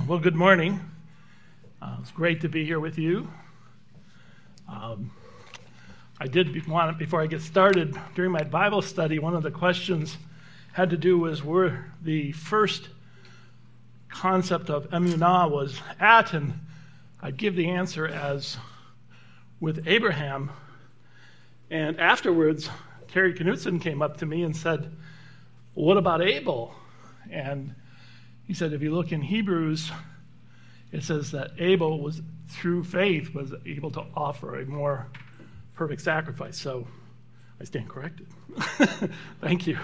Well, good morning. It's great to be here with you. I did want, before I get started, during my Bible study, one of the questions had to do with where the first concept of emunah was at, and I'd give the answer as with Abraham. And afterwards, Terry Knutson came up to me and said, what about Abel? And he said, if you look in Hebrews, it says that Abel was, through faith, was able to offer a more perfect sacrifice. So I stand corrected. Thank you.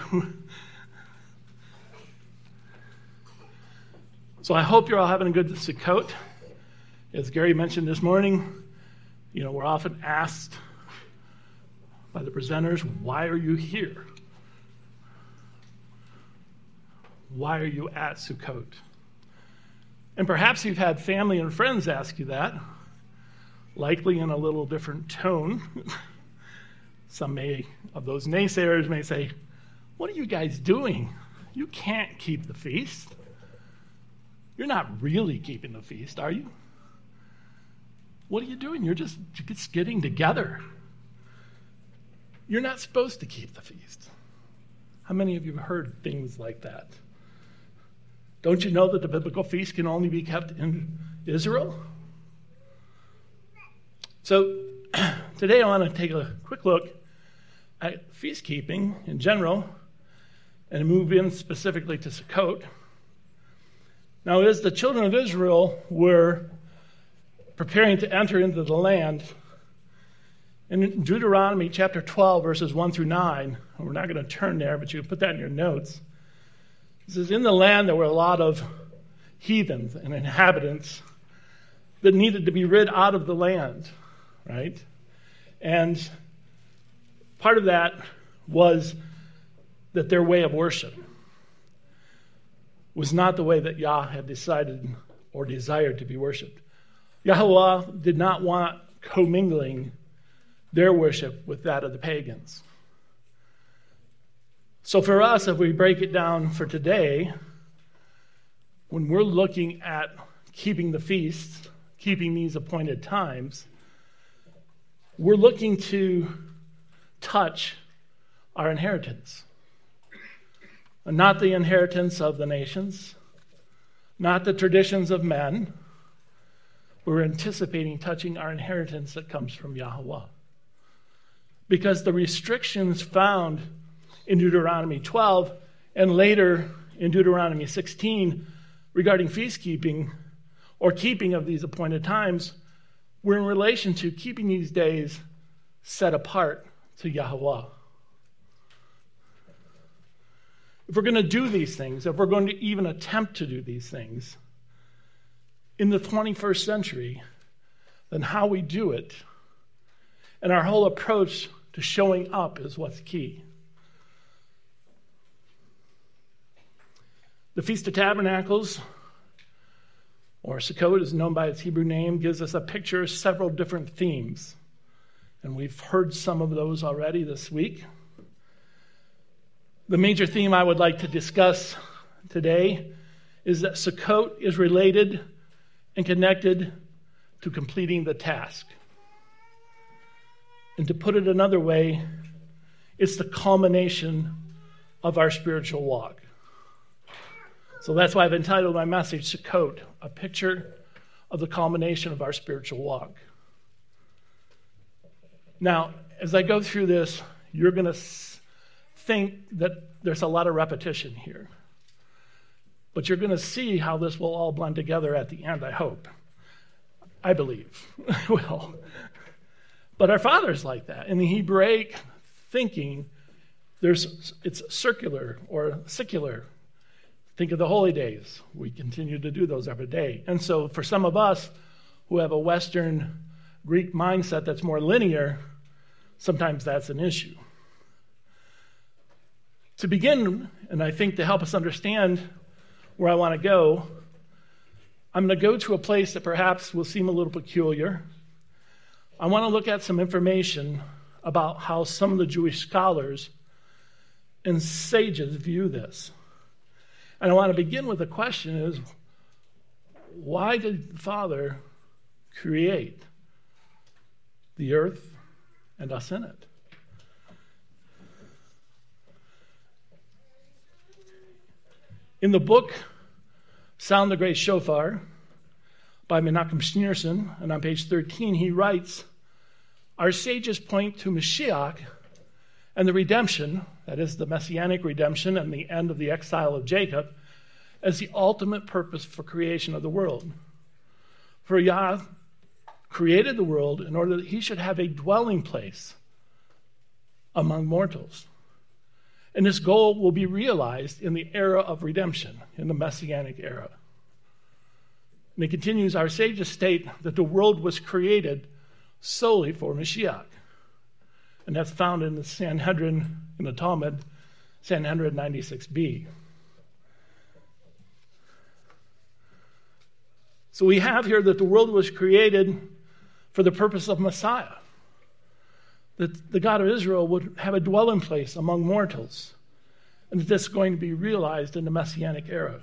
So I hope you're all having a good Sukkot. As Gary mentioned this morning, we're often asked by the presenters, why are you here? Why are you at Sukkot? And perhaps you've had family and friends ask you that, likely in a little different tone. Some of those naysayers may say, what are you guys doing? You can't keep the feast. You're not really keeping the feast, are you? What are you doing? You're just getting together. You're not supposed to keep the feast. How many of you have heard things like that? Don't you know that the biblical feast can only be kept in Israel? So today I want to take a quick look at feast keeping in general and move in specifically to Sukkot. Now, as the children of Israel were preparing to enter into the land, in Deuteronomy chapter 12, verses 1 through 9, and we're not going to turn there, but you can put that in your notes. It says, in the land there were a lot of heathens and inhabitants that needed to be rid out of the land, right? And part of that was that their way of worship was not the way that Yah had decided or desired to be worshipped. Yahweh did not want commingling their worship with that of the pagans. So for us, if we break it down for today, when we're looking at keeping the feasts, keeping these appointed times, we're looking to touch our inheritance. Not the inheritance of the nations, not the traditions of men. We're anticipating touching our inheritance that comes from Yahweh. Because the restrictions found in Deuteronomy 12 and later in Deuteronomy 16 regarding feast keeping or keeping of these appointed times were in relation to keeping these days set apart to Yahweh. If we're going to do these things, if we're going to even attempt to do these things in the 21st century, then how we do it and our whole approach to showing up is what's key. The Feast of Tabernacles, or Sukkot is known by its Hebrew name, gives us a picture of several different themes. And we've heard some of those already this week. The major theme I would like to discuss today is that Sukkot is related and connected to completing the task. And to put it another way, it's the culmination of our spiritual walk. So that's why I've entitled my message, Sukkot, a picture of the culmination of our spiritual walk. Now, as I go through this, you're going to think that there's a lot of repetition here. But you're going to see how this will all blend together at the end, I hope. I believe. Well, but our Father's like that. In the Hebraic thinking, it's circular or secular. Think of the holy days. We continue to do those every day. And so for some of us who have a Western Greek mindset that's more linear, sometimes that's an issue. To begin, and I think to help us understand where I want to go, I'm going to go to a place that perhaps will seem a little peculiar. I want to look at some information about how some of the Jewish scholars and sages view this. And I want to begin with the question is, why did the Father create the earth and us in it? In the book Sound the Great Shofar by Menachem Schneerson, and on page 13 he writes, our sages point to Mashiach and the redemption, that is the messianic redemption and the end of the exile of Jacob, as the ultimate purpose for creation of the world. For Yah created the world in order that he should have a dwelling place among mortals. And this goal will be realized in the era of redemption, in the Messianic era. And it continues, our sages state that the world was created solely for Mashiach. And that's found in the Sanhedrin, in the Talmud, Sanhedrin 96b. So we have here that the world was created for the purpose of Messiah. That the God of Israel would have a dwelling place among mortals. And that this is going to be realized in the Messianic era.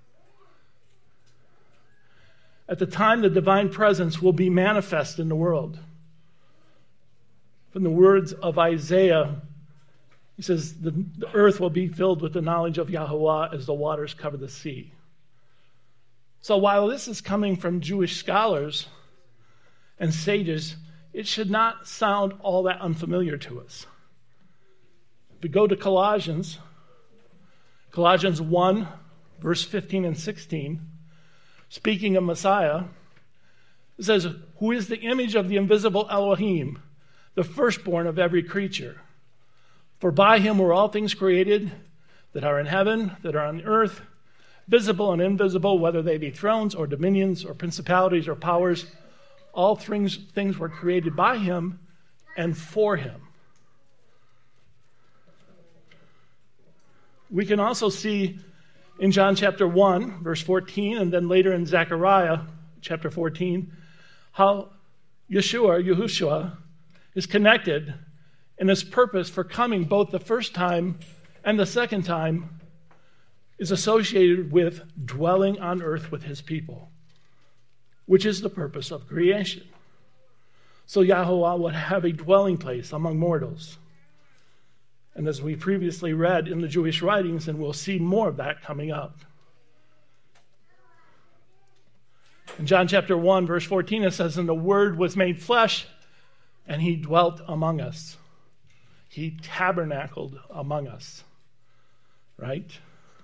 At the time, the divine presence will be manifest in the world. From the words of Isaiah, he says, the earth will be filled with the knowledge of Yahweh as the waters cover the sea. So while this is coming from Jewish scholars and sages, it should not sound all that unfamiliar to us. If we go to Colossians 1, verse 15 and 16, speaking of Messiah, it says, who is the image of the invisible Elohim, the firstborn of every creature. For by him were all things created that are in heaven, that are on the earth, visible and invisible, whether they be thrones or dominions or principalities or powers. All things were created by him and for him. We can also see in John chapter 1, verse 14, and then later in Zechariah chapter 14, how Yahushua, is connected in his purpose for coming both the first time and the second time is associated with dwelling on earth with his people, which is the purpose of creation. So Yahweh would have a dwelling place among mortals. And as we previously read in the Jewish writings, and we'll see more of that coming up. In John chapter 1, verse 14, it says, and the Word was made flesh, and he dwelt among us. He tabernacled among us. Right?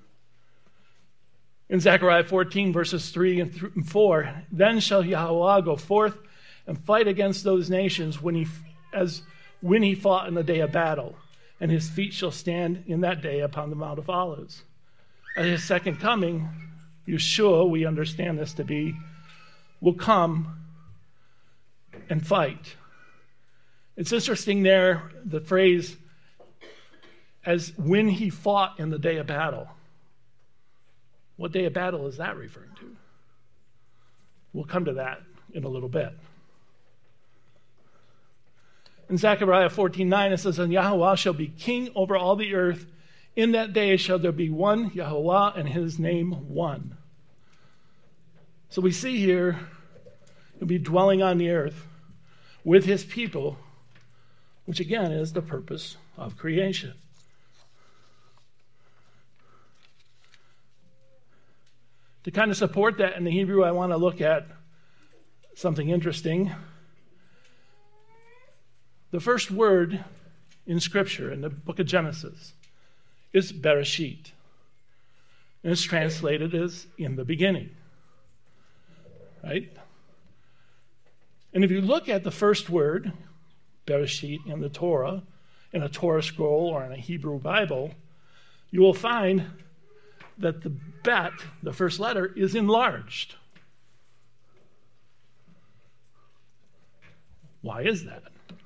In Zechariah 14, verses 3 and 4, then shall Yahweh go forth and fight against those nations when he fought in the day of battle, and his feet shall stand in that day upon the Mount of Olives. At his second coming, Yeshua, we understand this to be, will come and fight. It's interesting there, the phrase, as when he fought in the day of battle. What day of battle is that referring to? We'll come to that in a little bit. In Zechariah 14:9, it says, and Yahweh shall be king over all the earth. In that day shall there be one Yahweh, and his name one. So we see here, he'll be dwelling on the earth with his people, which again is the purpose of creation. To kind of support that in the Hebrew, I want to look at something interesting. The first word in Scripture, in the book of Genesis, is Bereshit. And it's translated as in the beginning. Right? And if you look at the first word, Bereshit, in the Torah, in a Torah scroll or in a Hebrew Bible, you will find that the bet, the first letter, is enlarged. Why is that?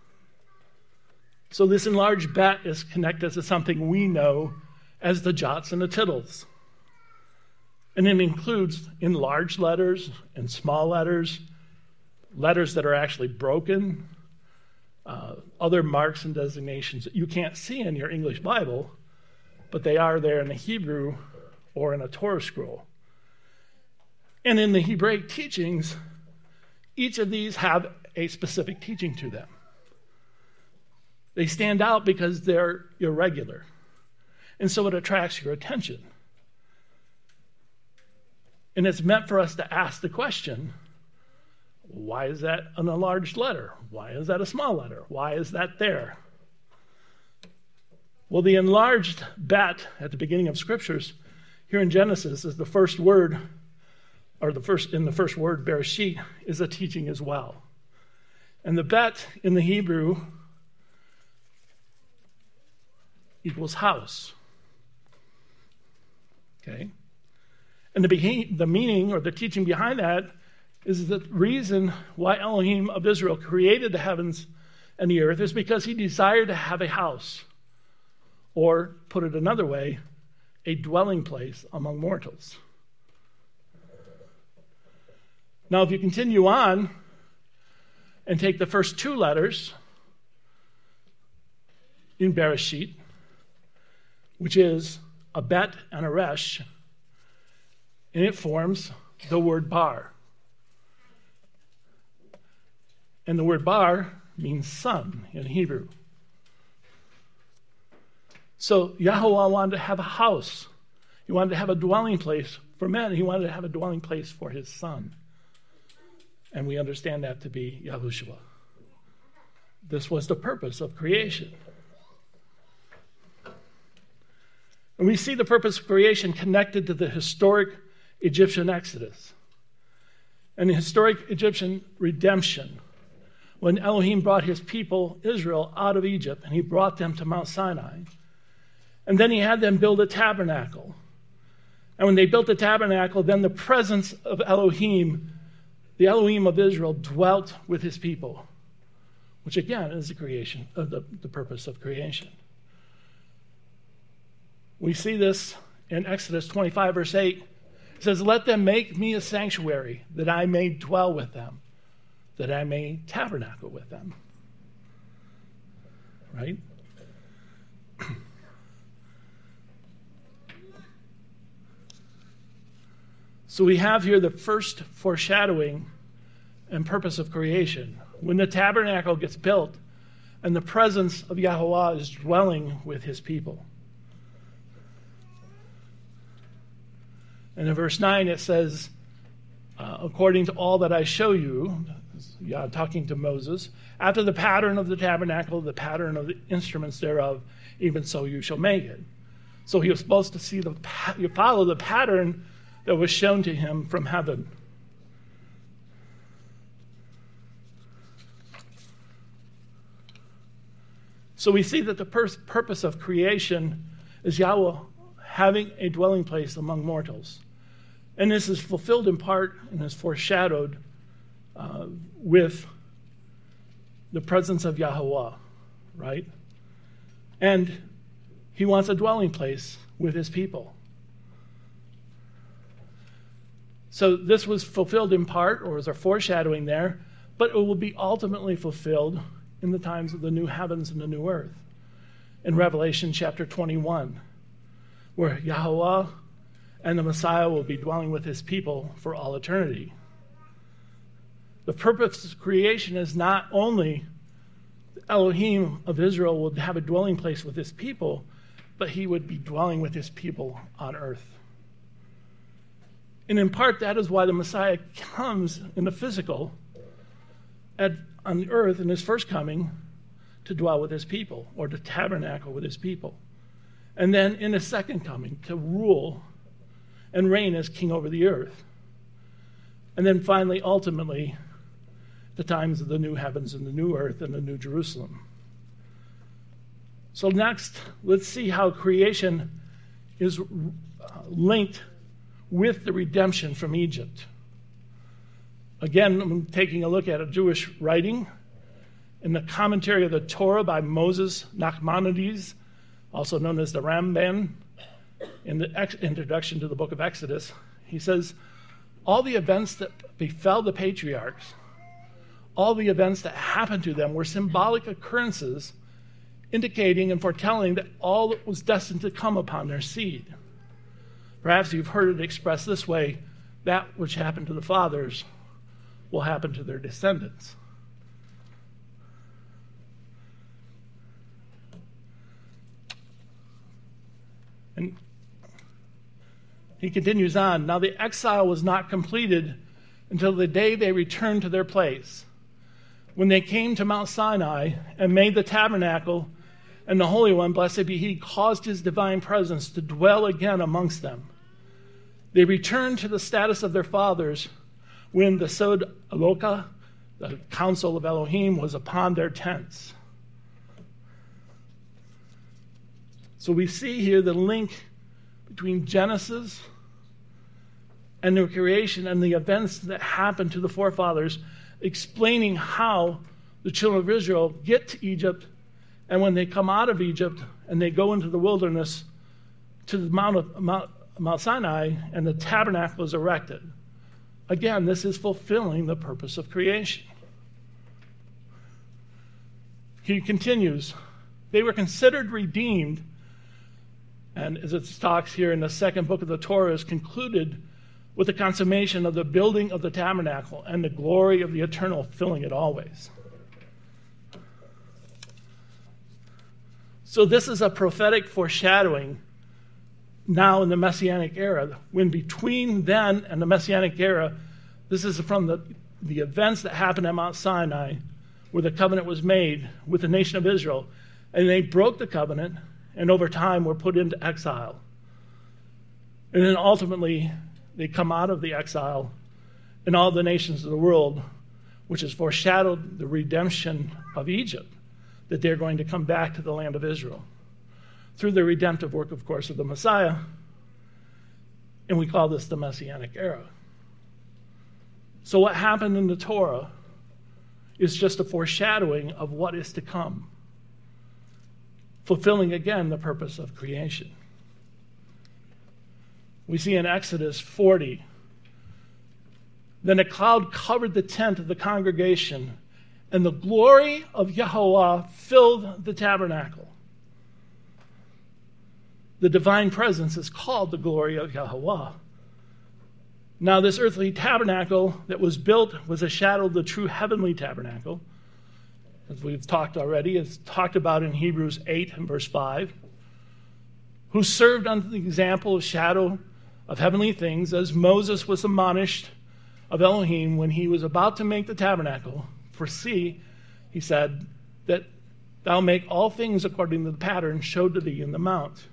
So this enlarged bet is connected to something we know as the jots and the tittles. And it includes enlarged letters and small letters, letters that are actually broken, other marks and designations that you can't see in your English Bible, but they are there in the Hebrew or in a Torah scroll. And in the Hebraic teachings, each of these have a specific teaching to them. They stand out because they're irregular. And so it attracts your attention. And it's meant for us to ask the question, why is that an enlarged letter? Why is that a small letter? Why is that there? Well, the enlarged bet at the beginning of scriptures here in Genesis is the first word, or the first word, Bereshit, is a teaching as well. And the bet in the Hebrew equals house. Okay? And the meaning or the teaching behind that is the reason why Elohim of Israel created the heavens and the earth is because he desired to have a house, or put it another way, a dwelling place among mortals. Now, if you continue on and take the first two letters in Bereshit, which is a bet and a resh, and it forms the word bar. And the word bar means son in Hebrew. So Yahweh wanted to have a house. He wanted to have a dwelling place for men. He wanted to have a dwelling place for his son. And we understand that to be Yahushua. This was the purpose of creation. And we see the purpose of creation connected to the historic Egyptian exodus and the historic Egyptian redemption when Elohim brought his people, Israel, out of Egypt, and he brought them to Mount Sinai. And then he had them build a tabernacle. And when they built the tabernacle, then the presence of Elohim, the Elohim of Israel, dwelt with his people, which again is the creation of the purpose of creation. We see this in Exodus 25, verse 8. It says, "Let them make me a sanctuary, that I may dwell with them, that I may tabernacle with them." Right? So we have here the first foreshadowing and purpose of creation. When the tabernacle gets built and the presence of Yahweh is dwelling with his people. And in verse 9 it says, according to all that I show you, talking to Moses, after the pattern of the tabernacle, the pattern of the instruments thereof, even so you shall make it. So he was supposed to see follow the pattern that was shown to him from heaven. So we see that the purpose of creation is Yahweh having a dwelling place among mortals. And this is fulfilled in part and is foreshadowed with the presence of Yahweh, right? And he wants a dwelling place with his people. So this was fulfilled in part, or was a foreshadowing there, but it will be ultimately fulfilled in the times of the new heavens and the new earth. In Revelation chapter 21, where Yahweh and the Messiah will be dwelling with his people for all eternity. The purpose of creation is not only Elohim of Israel would have a dwelling place with his people, but he would be dwelling with his people on earth. And in part, that is why the Messiah comes in the physical on the earth in his first coming to dwell with his people, or to tabernacle with his people. And then in his second coming to rule and reign as king over the earth. And then finally, ultimately, the times of the new heavens and the new earth and the new Jerusalem. So next, let's see how creation is linked with the redemption from Egypt. Again, I'm taking a look at a Jewish writing in the commentary of the Torah by Moses Nachmanides, also known as the Ramban, in the introduction to the book of Exodus. He says, all the events that befell the patriarchs, all the events that happened to them were symbolic occurrences indicating and foretelling that all that was destined to come upon their seed. Perhaps you've heard it expressed this way, that which happened to the fathers will happen to their descendants. And he continues on. Now the exile was not completed until the day they returned to their place, when they came to Mount Sinai and made the tabernacle, and the Holy One, blessed be He, caused His divine presence to dwell again amongst them. They returned to the status of their fathers when the Sod Eloka, the council of Elohim, was upon their tents. So we see here the link between Genesis and the creation and the events that happened to the forefathers, explaining how the children of Israel get to Egypt, and when they come out of Egypt and they go into the wilderness to the Mount Sinai, and the tabernacle is erected. Again, this is fulfilling the purpose of creation. He continues, they were considered redeemed, and as it talks here in the second book of the Torah, is concluded with the consummation of the building of the tabernacle and the glory of the eternal filling it always. So this is a prophetic foreshadowing now in the Messianic era, when between then and the Messianic era, this is from the events that happened at Mount Sinai, where the covenant was made with the nation of Israel, and they broke the covenant, and over time were put into exile. And then ultimately, they come out of the exile in all the nations of the world, which has foreshadowed the redemption of Egypt, that they're going to come back to the land of Israel through the redemptive work, of course, of the Messiah. And we call this the Messianic era. So what happened in the Torah is just a foreshadowing of what is to come, fulfilling again the purpose of creation. We see in Exodus 40, then a cloud covered the tent of the congregation, and the glory of Yahweh filled the tabernacle. The divine presence is called the glory of Yahweh. Now, this earthly tabernacle that was built was a shadow of the true heavenly tabernacle. As we've talked already, it's talked about in Hebrews 8 and verse 5, who served under the example of shadow of heavenly things, as Moses was admonished of Elohim when he was about to make the tabernacle. For see, he said, that thou make all things according to the pattern showed to thee in the mount.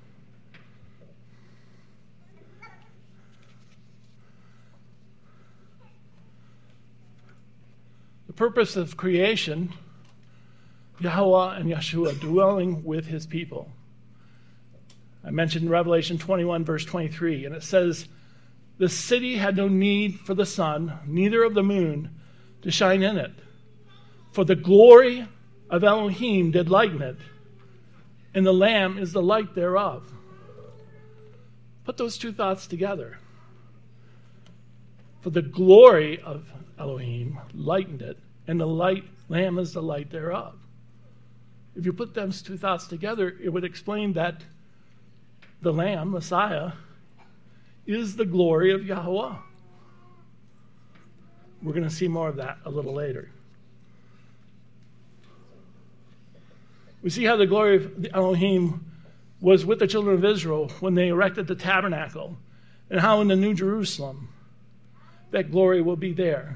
The purpose of creation, Yahweh and Yeshua dwelling with his people. I mentioned Revelation 21, verse 23, and it says, the city had no need for the sun, neither of the moon, to shine in it. For the glory of Elohim did lighten it, and the Lamb is the light thereof. Put those two thoughts together. For the glory of Elohim lightened it, and the Lamb is the light thereof. If you put those two thoughts together, it would explain that the Lamb, Messiah, is the glory of Yahweh. We're going to see more of that a little later. We see how the glory of Elohim was with the children of Israel when they erected the tabernacle, and how in the New Jerusalem that glory will be there.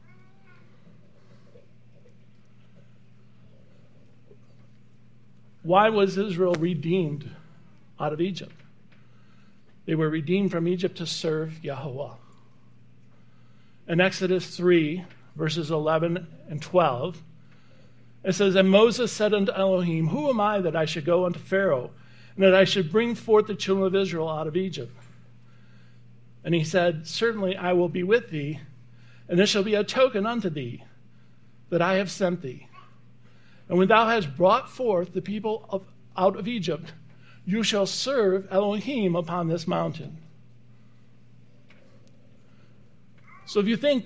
Why was Israel redeemed out of Egypt? They were redeemed from Egypt to serve Yahweh. In Exodus 3, verses 11 and 12, it says, and Moses said unto Elohim, who am I that I should go unto Pharaoh, and that I should bring forth the children of Israel out of Egypt? And he said, certainly I will be with thee, and this shall be a token unto thee, that I have sent thee. And when thou hast brought forth the people out of Egypt, you shall serve Elohim upon this mountain. So if you think,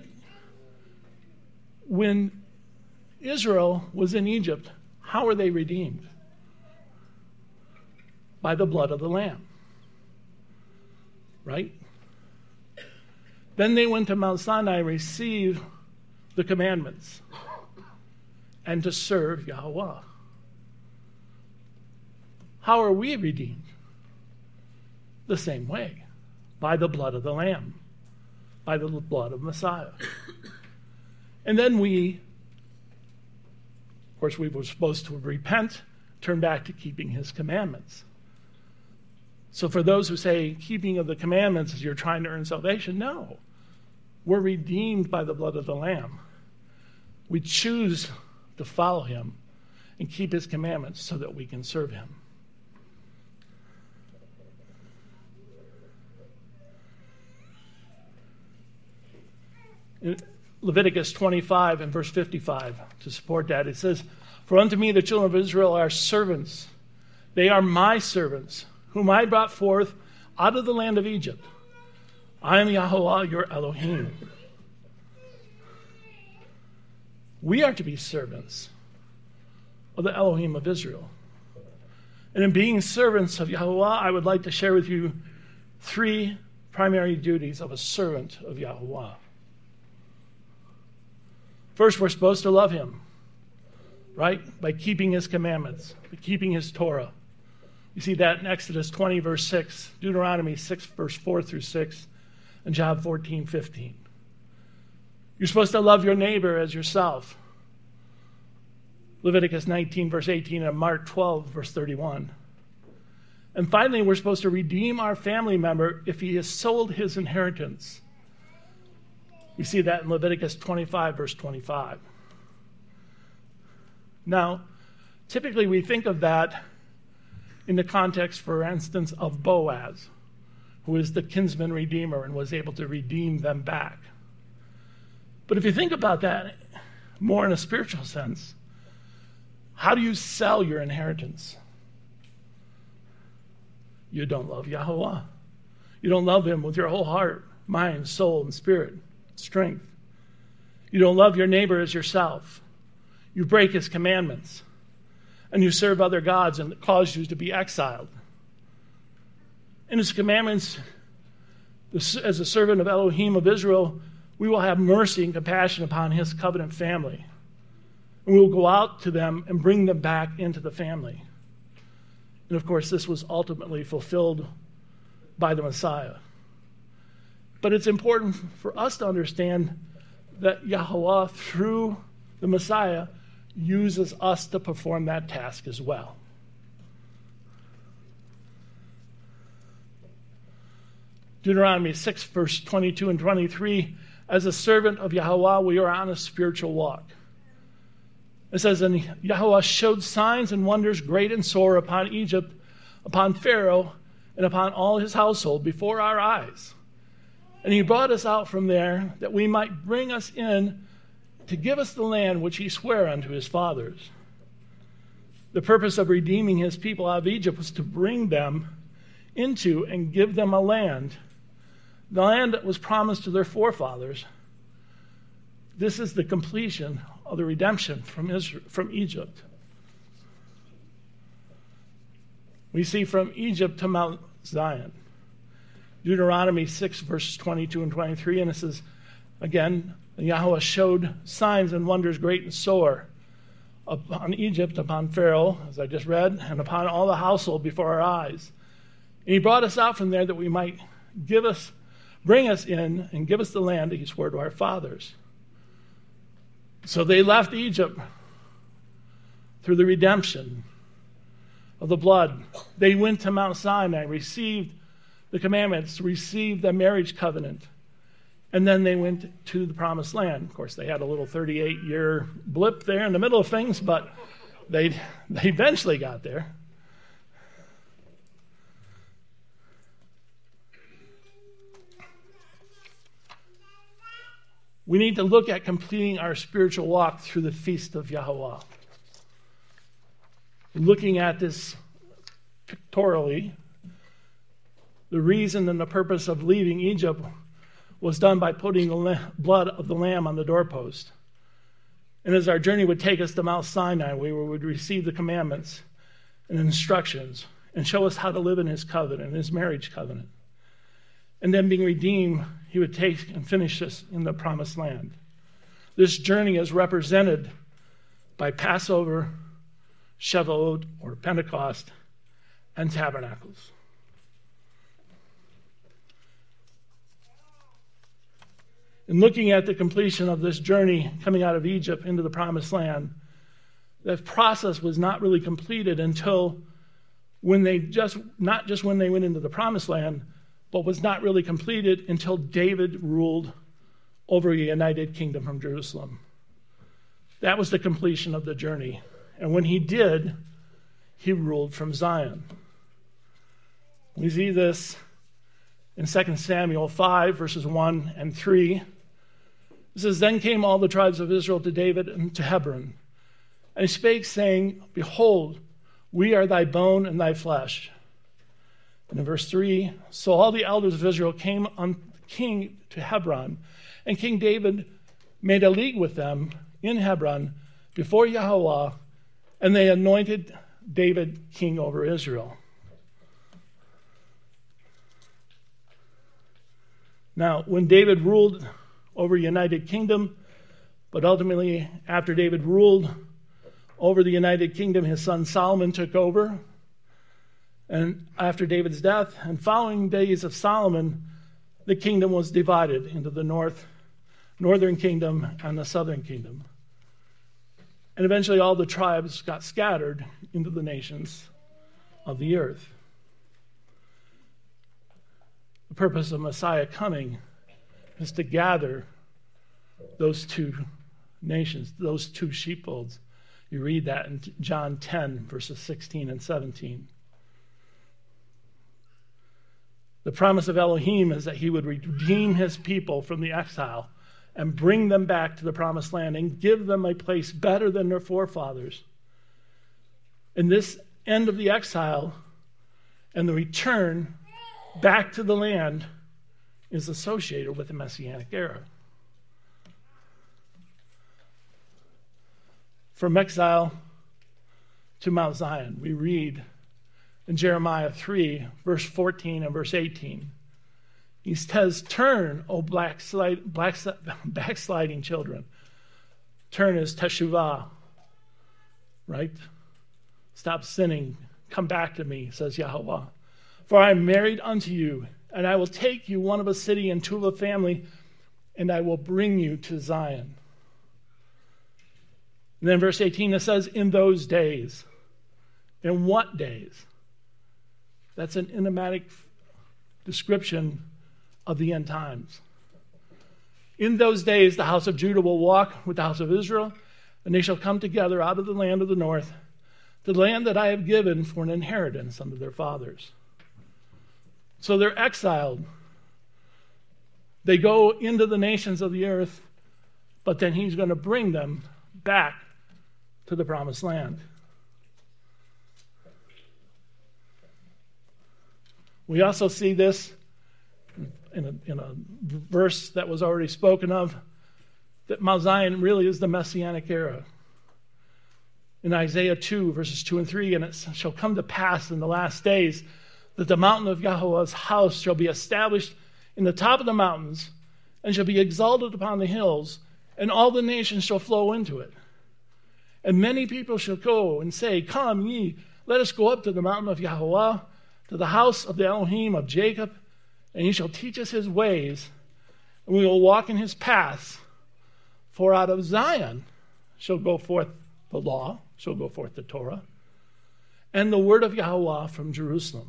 when Israel was in Egypt, how were they redeemed? By the blood of the Lamb. Right? Then they went to Mount Sinai and received the commandments and to serve Yahweh. How are we redeemed? The same way, by the blood of the Lamb, by the blood of Messiah. And then we were supposed to repent, turn back to keeping his commandments. So for those who say keeping of the commandments is you're trying to earn salvation, no. We're redeemed by the blood of the Lamb. We choose to follow him and keep his commandments so that we can serve him. In Leviticus 25 and verse 55, to support that, it says, "For unto me the children of Israel are servants. They are my servants, whom I brought forth out of the land of Egypt. I am Yahweh, your Elohim." We are to be servants of the Elohim of Israel. And in being servants of Yahweh, I would like to share with you 3 primary duties of a servant of Yahweh. First, we're supposed to love him, right? By keeping his commandments, by keeping his Torah. You see that in Exodus 20, verse 6, Deuteronomy 6, verse 4 through 6, and John 14, 15. You're supposed to love your neighbor as yourself. Leviticus 19, verse 18, and Mark 12, verse 31. And finally, we're supposed to redeem our family member if he has sold his inheritance. We see that in Leviticus 25, verse 25. Now, typically we think of that in the context, for instance, of Boaz, who is the kinsman redeemer and was able to redeem them back. But if you think about that more in a spiritual sense, how do you sell your inheritance? You don't love Yahweh. You don't love him with your whole heart, mind, soul, and spirit, strength. You don't love your neighbor as yourself. You break his commandments, and you serve other gods, and it cause you to be exiled. In his commandments, as a servant of Elohim of Israel, we will have mercy and compassion upon his covenant family. And we will go out to them and bring them back into the family. And of course, this was ultimately fulfilled by the Messiah. But it's important for us to understand that Yahweh, through the Messiah, uses us to perform that task as well. Deuteronomy 6, verse 22 and 23, as a servant of Yahweh, we are on a spiritual walk. It says, "And Yahweh showed signs and wonders great and sore upon Egypt, upon Pharaoh, and upon all his household before our eyes. And he brought us out from there, that we might bring us in to give us the land which he sware unto his fathers." The purpose of redeeming his people out of Egypt was to bring them into and give them a land, the land that was promised to their forefathers. This is the completion of the redemption from Egypt. We see from Egypt to Mount Zion. Deuteronomy 6, verses 22 and 23, and it says, again, Yahweh showed signs and wonders great and sore upon Egypt, upon Pharaoh, as I just read, and upon all the household before our eyes. And he brought us out from there that we might bring us in and give us the land that he swore to our fathers. So they left Egypt through the redemption of the blood. They went to Mount Sinai, received the commandments, received the marriage covenant, and then they went to the promised land. Of course, they had a little 38-year blip there in the middle of things, but they eventually got there. We need to look at completing our spiritual walk through the feast of Yahweh. Looking at this pictorially, the reason and the purpose of leaving Egypt was done by putting the blood of the lamb on the doorpost. And as our journey would take us to Mount Sinai, we would receive the commandments and instructions and show us how to live in his covenant, his marriage covenant. and then being redeemed, he would take and finish this in the promised land. This journey is represented by Passover, Shavuot, or Pentecost, and Tabernacles. In looking at the completion of this journey coming out of Egypt into the promised land, that process was not really completed until not just when they went into the promised land, but was not really completed until David ruled over a united kingdom from Jerusalem. That was the completion of the journey. And when he did, he ruled from Zion. We see this in 2 Samuel 5, verses 1 and 3. It says, "Then came all the tribes of Israel to David and to Hebron. And he spake, saying, Behold, we are thy bone and thy flesh." And in verse 3, "So all the elders of Israel came on king to Hebron, and King David made a league with them in Hebron before Yahweh, and they anointed David king over Israel." Now, when David ruled over a united kingdom, but ultimately after David ruled over the united kingdom, his son Solomon took over. And after David's death and following days of Solomon, the kingdom was divided into the northern kingdom and the southern kingdom. And eventually all the tribes got scattered into the nations of the earth. The purpose of Messiah coming is to gather those two nations, those two sheepfolds. You read that in John 10, verses 16 and 17. The promise of Elohim is that he would redeem his people from the exile and bring them back to the promised land and give them a place better than their forefathers. And this end of the exile and the return back to the land is associated with the Messianic era. From exile to Mount Zion, we read in Jeremiah 3, verse 14 and verse 18. He says, "Turn, O backsliding children." Turn is teshuvah, right? Stop sinning. Come back to me, says Yahweh. "For I am married unto you, and I will take you one of a city and two of a family, and I will bring you to Zion." And then verse 18, it says, "In those days." In what days? That's an enigmatic description of the end times. "In those days the house of Judah will walk with the house of Israel, and they shall come together out of the land of the north, the land that I have given for an inheritance unto their fathers." So they're exiled. They go into the nations of the earth, but then he's going to bring them back to the promised land. We also see this in a verse that was already spoken of, that Mount Zion really is the Messianic era. In Isaiah 2, verses 2 and 3, "And it shall come to pass in the last days that the mountain of Yahweh's house shall be established in the top of the mountains, and shall be exalted upon the hills, and all the nations shall flow into it. And many people shall go and say, Come ye, let us go up to the mountain of Yahweh, to the house of the Elohim of Jacob, and he shall teach us his ways, and we will walk in his paths. For out of Zion shall go forth the law, shall go forth the Torah, and the word of Yahweh from Jerusalem."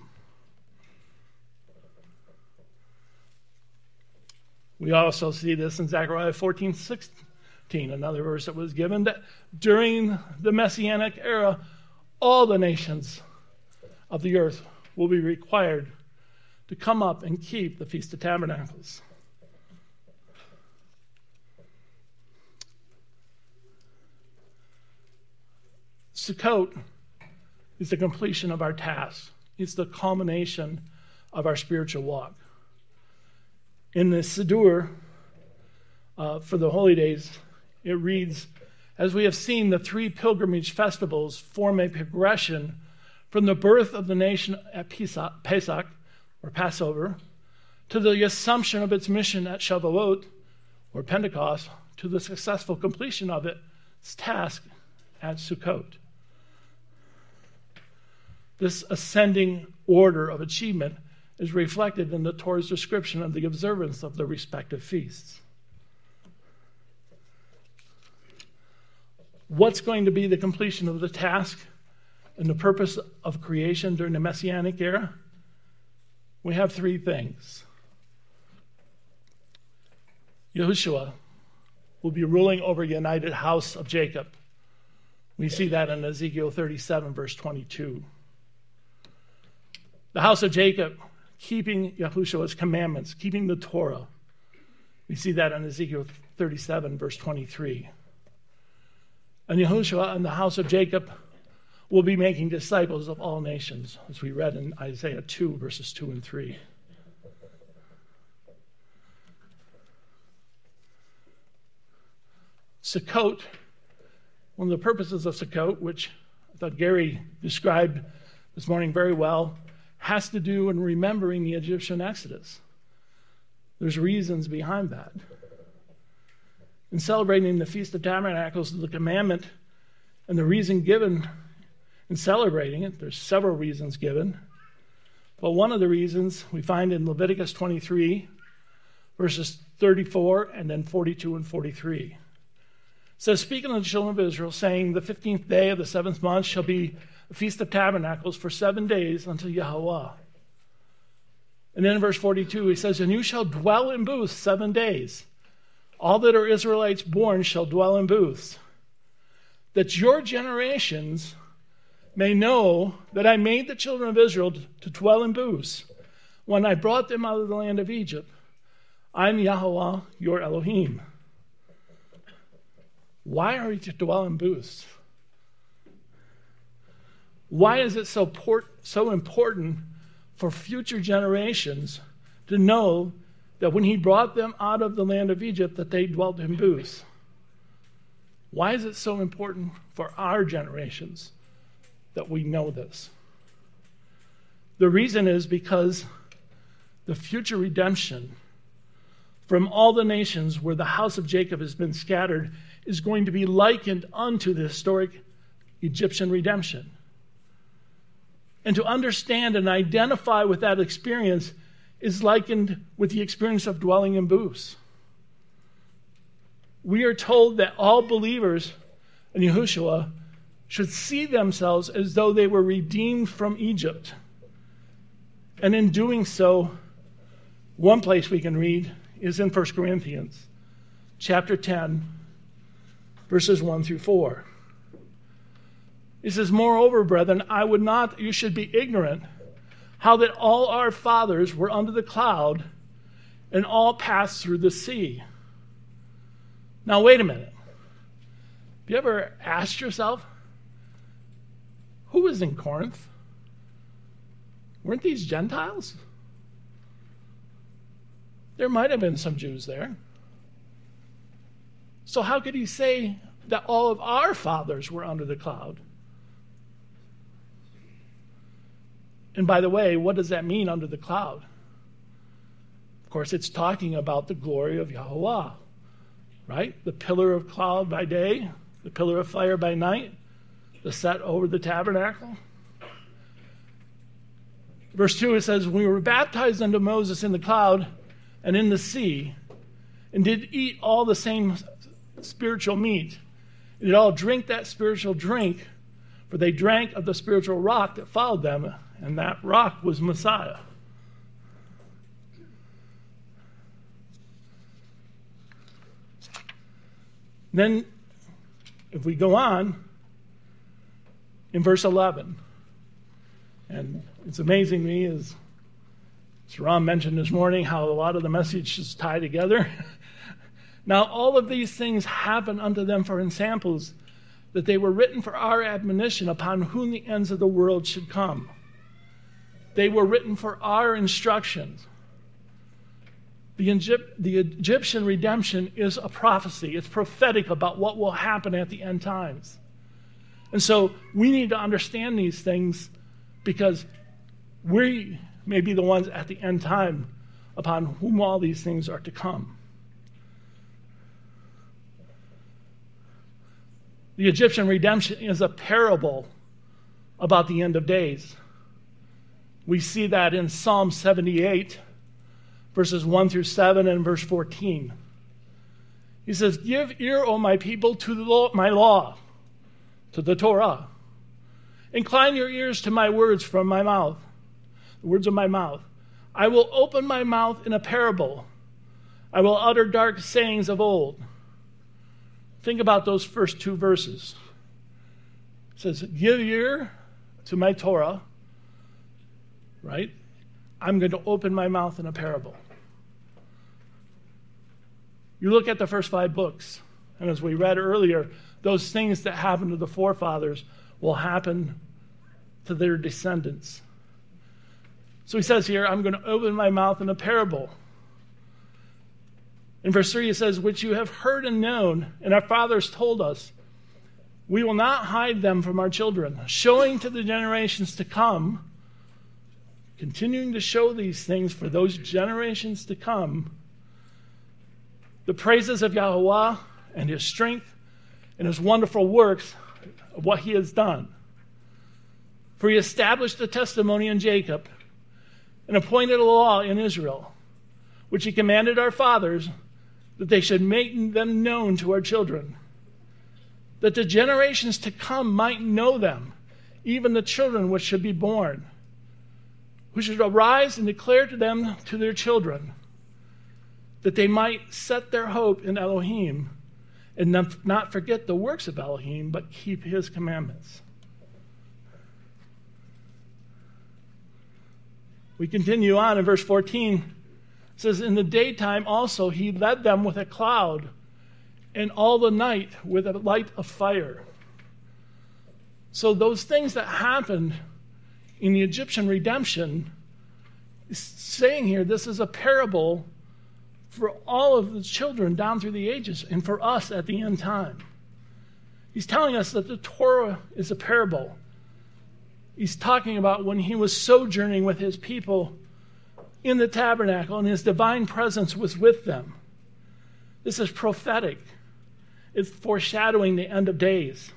We also see this in Zechariah 14:16, another verse that was given, that during the Messianic era, all the nations of the earth will be required to come up and keep the Feast of Tabernacles. Sukkot is the completion of our task. It's the culmination of our spiritual walk. In the Siddur, for the holy days, it reads, "As we have seen, the three pilgrimage festivals form a progression from the birth of the nation at Pesach, or Passover, to the assumption of its mission at Shavuot, or Pentecost, to the successful completion of its task at Sukkot. This ascending order of achievement is reflected in the Torah's description of the observance of the respective feasts. What's going to be the completion of the task and the purpose of creation during the Messianic era? We have three things. Yahushua will be ruling over a united house of Jacob. We see that in Ezekiel 37, verse 22. The house of Jacob, keeping Yahushua's commandments, keeping the Torah. We see that in Ezekiel 37, verse 23. And Yahushua and the house of Jacob will be making disciples of all nations, as we read in Isaiah 2, verses 2 and 3. Sukkot, one of the purposes of Sukkot, which I thought Gary described this morning very well, has to do in remembering the Egyptian Exodus. There's reasons behind that. In celebrating the Feast of Tabernacles, the commandment and the reason given in celebrating it, there's several reasons given. But one of the reasons we find in Leviticus 23, verses 34 and then 42 and 43. It says, speaking of the children of Israel, saying, the 15th day of the 7th month shall be the Feast of Tabernacles for 7 days unto Yahweh. And then in verse 42, he says, and you shall dwell in booths 7 days. All that are Israelites born shall dwell in booths, that your generations may know that I made the children of Israel to dwell in booths when I brought them out of the land of Egypt. I'm Yahweh, your Elohim. Why are we to dwell in booths? Why is it so important for future generations to know that when he brought them out of the land of Egypt, that they dwelt in booths? Why is it so important for our generations that we know this? The reason is because the future redemption from all the nations where the house of Jacob has been scattered is going to be likened unto the historic Egyptian redemption. And to understand and identify with that experience is likened with the experience of dwelling in booths. We are told that all believers in Yahushua should see themselves as though they were redeemed from Egypt. And in doing so, one place we can read is in 1 Corinthians chapter 10, verses 1 through 4. He says, moreover, brethren, I would not that you should be ignorant how that all our fathers were under the cloud and all passed through the sea. Now, wait a minute. Have you ever asked yourself, who was in Corinth? Weren't these Gentiles? There might have been some Jews there. So how could he say that all of our fathers were under the cloud? And by the way, what does that mean, under the cloud? Of course, it's talking about the glory of Yahweh, right? The pillar of cloud by day, the pillar of fire by night, the set over the tabernacle. Verse 2, it says, we were baptized unto Moses in the cloud and in the sea, and did eat all the same spiritual meat, and did all drink that spiritual drink, for they drank of the spiritual rock that followed them, and that rock was Messiah. Then, if we go on, in verse 11, and it's amazing to me, as Ron mentioned this morning, how a lot of the messages tie together. Now, all of these things happen unto them for ensamples, that they were written for our admonition, upon whom the ends of the world should come. They were written for our instructions. The Egyptian redemption is a prophecy. It's prophetic about what will happen at the end times. And so we need to understand these things, because we may be the ones at the end time upon whom all these things are to come. The Egyptian redemption is a parable about the end of days. We see that in Psalm 78, verses 1 through 7 and verse 14. He says, "Give ear, O my people, to my law, to the Torah. Incline your ears to my words from my mouth, the words of my mouth. I will open my mouth in a parable. I will utter dark sayings of old." Think about those first two verses. It says, give ear to my Torah, right? I'm going to open my mouth in a parable. You look at the first 5 books, and as we read earlier, those things that happened to the forefathers will happen to their descendants. So he says here, I'm going to open my mouth in a parable. In verse 3, it says, which you have heard and known, and our fathers told us. We will not hide them from our children, showing to the generations to come, continuing to show these things for those generations to come, the praises of Yahweh and his strength and his wonderful works of what he has done. For he established a testimony in Jacob and appointed a law in Israel, which he commanded our fathers, that they should make them known to our children, that the generations to come might know them, even the children which should be born, who should arise and declare to them to their children, that they might set their hope in Elohim and not forget the works of Elohim, but keep his commandments. We continue on in verse 14. It says, in the daytime also he led them with a cloud, and all the night with a light of fire. So those things that happened in the Egyptian redemption, is saying here, this is a parable for all of the children down through the ages and for us at the end time. He's telling us that the Torah is a parable. He's talking about when he was sojourning with his people in the tabernacle and his divine presence was with them. This is prophetic. It's foreshadowing the end of days.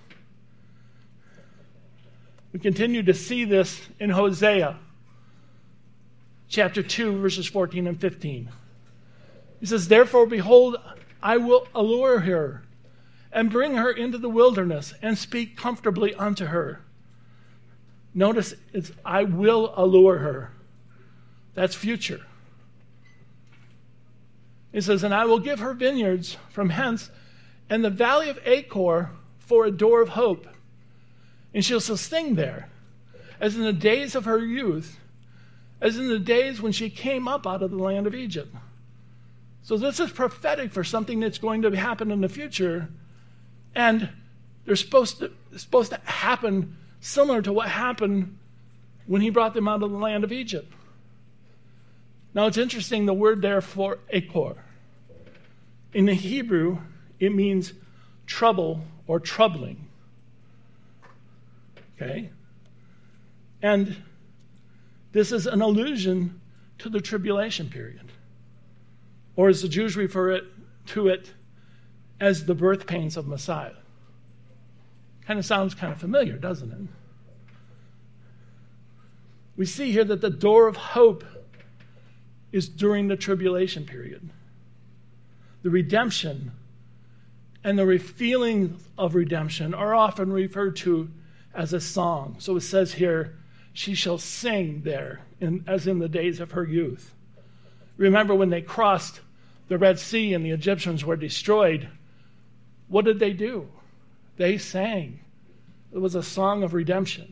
We continue to see this in Hosea, chapter 2, verses 14 and 15. He says, therefore, behold, I will allure her and bring her into the wilderness and speak comfortably unto her. Notice it's, I will allure her. That's future. He says, and I will give her vineyards from hence and the valley of Achor for a door of hope. And she shall sing there, as in the days of her youth, as in the days when she came up out of the land of Egypt. So this is prophetic for something that's going to happen in the future. And they're supposed to happen similar to what happened when he brought them out of the land of Egypt. Now it's interesting, the word there for Achor. In the Hebrew, it means trouble or troubling. Okay? And this is an allusion to the tribulation period. Or as the Jews refer to it as the birth pains of Messiah. Kind of sounds kind of familiar, doesn't it? We see here that the door of hope is during the tribulation period. The redemption and the feeling of redemption are often referred to as a song. So it says here, she shall sing there, as in the days of her youth. Remember when they crossed the Red Sea and the Egyptians were destroyed, what did they do? They sang. It was a song of redemption.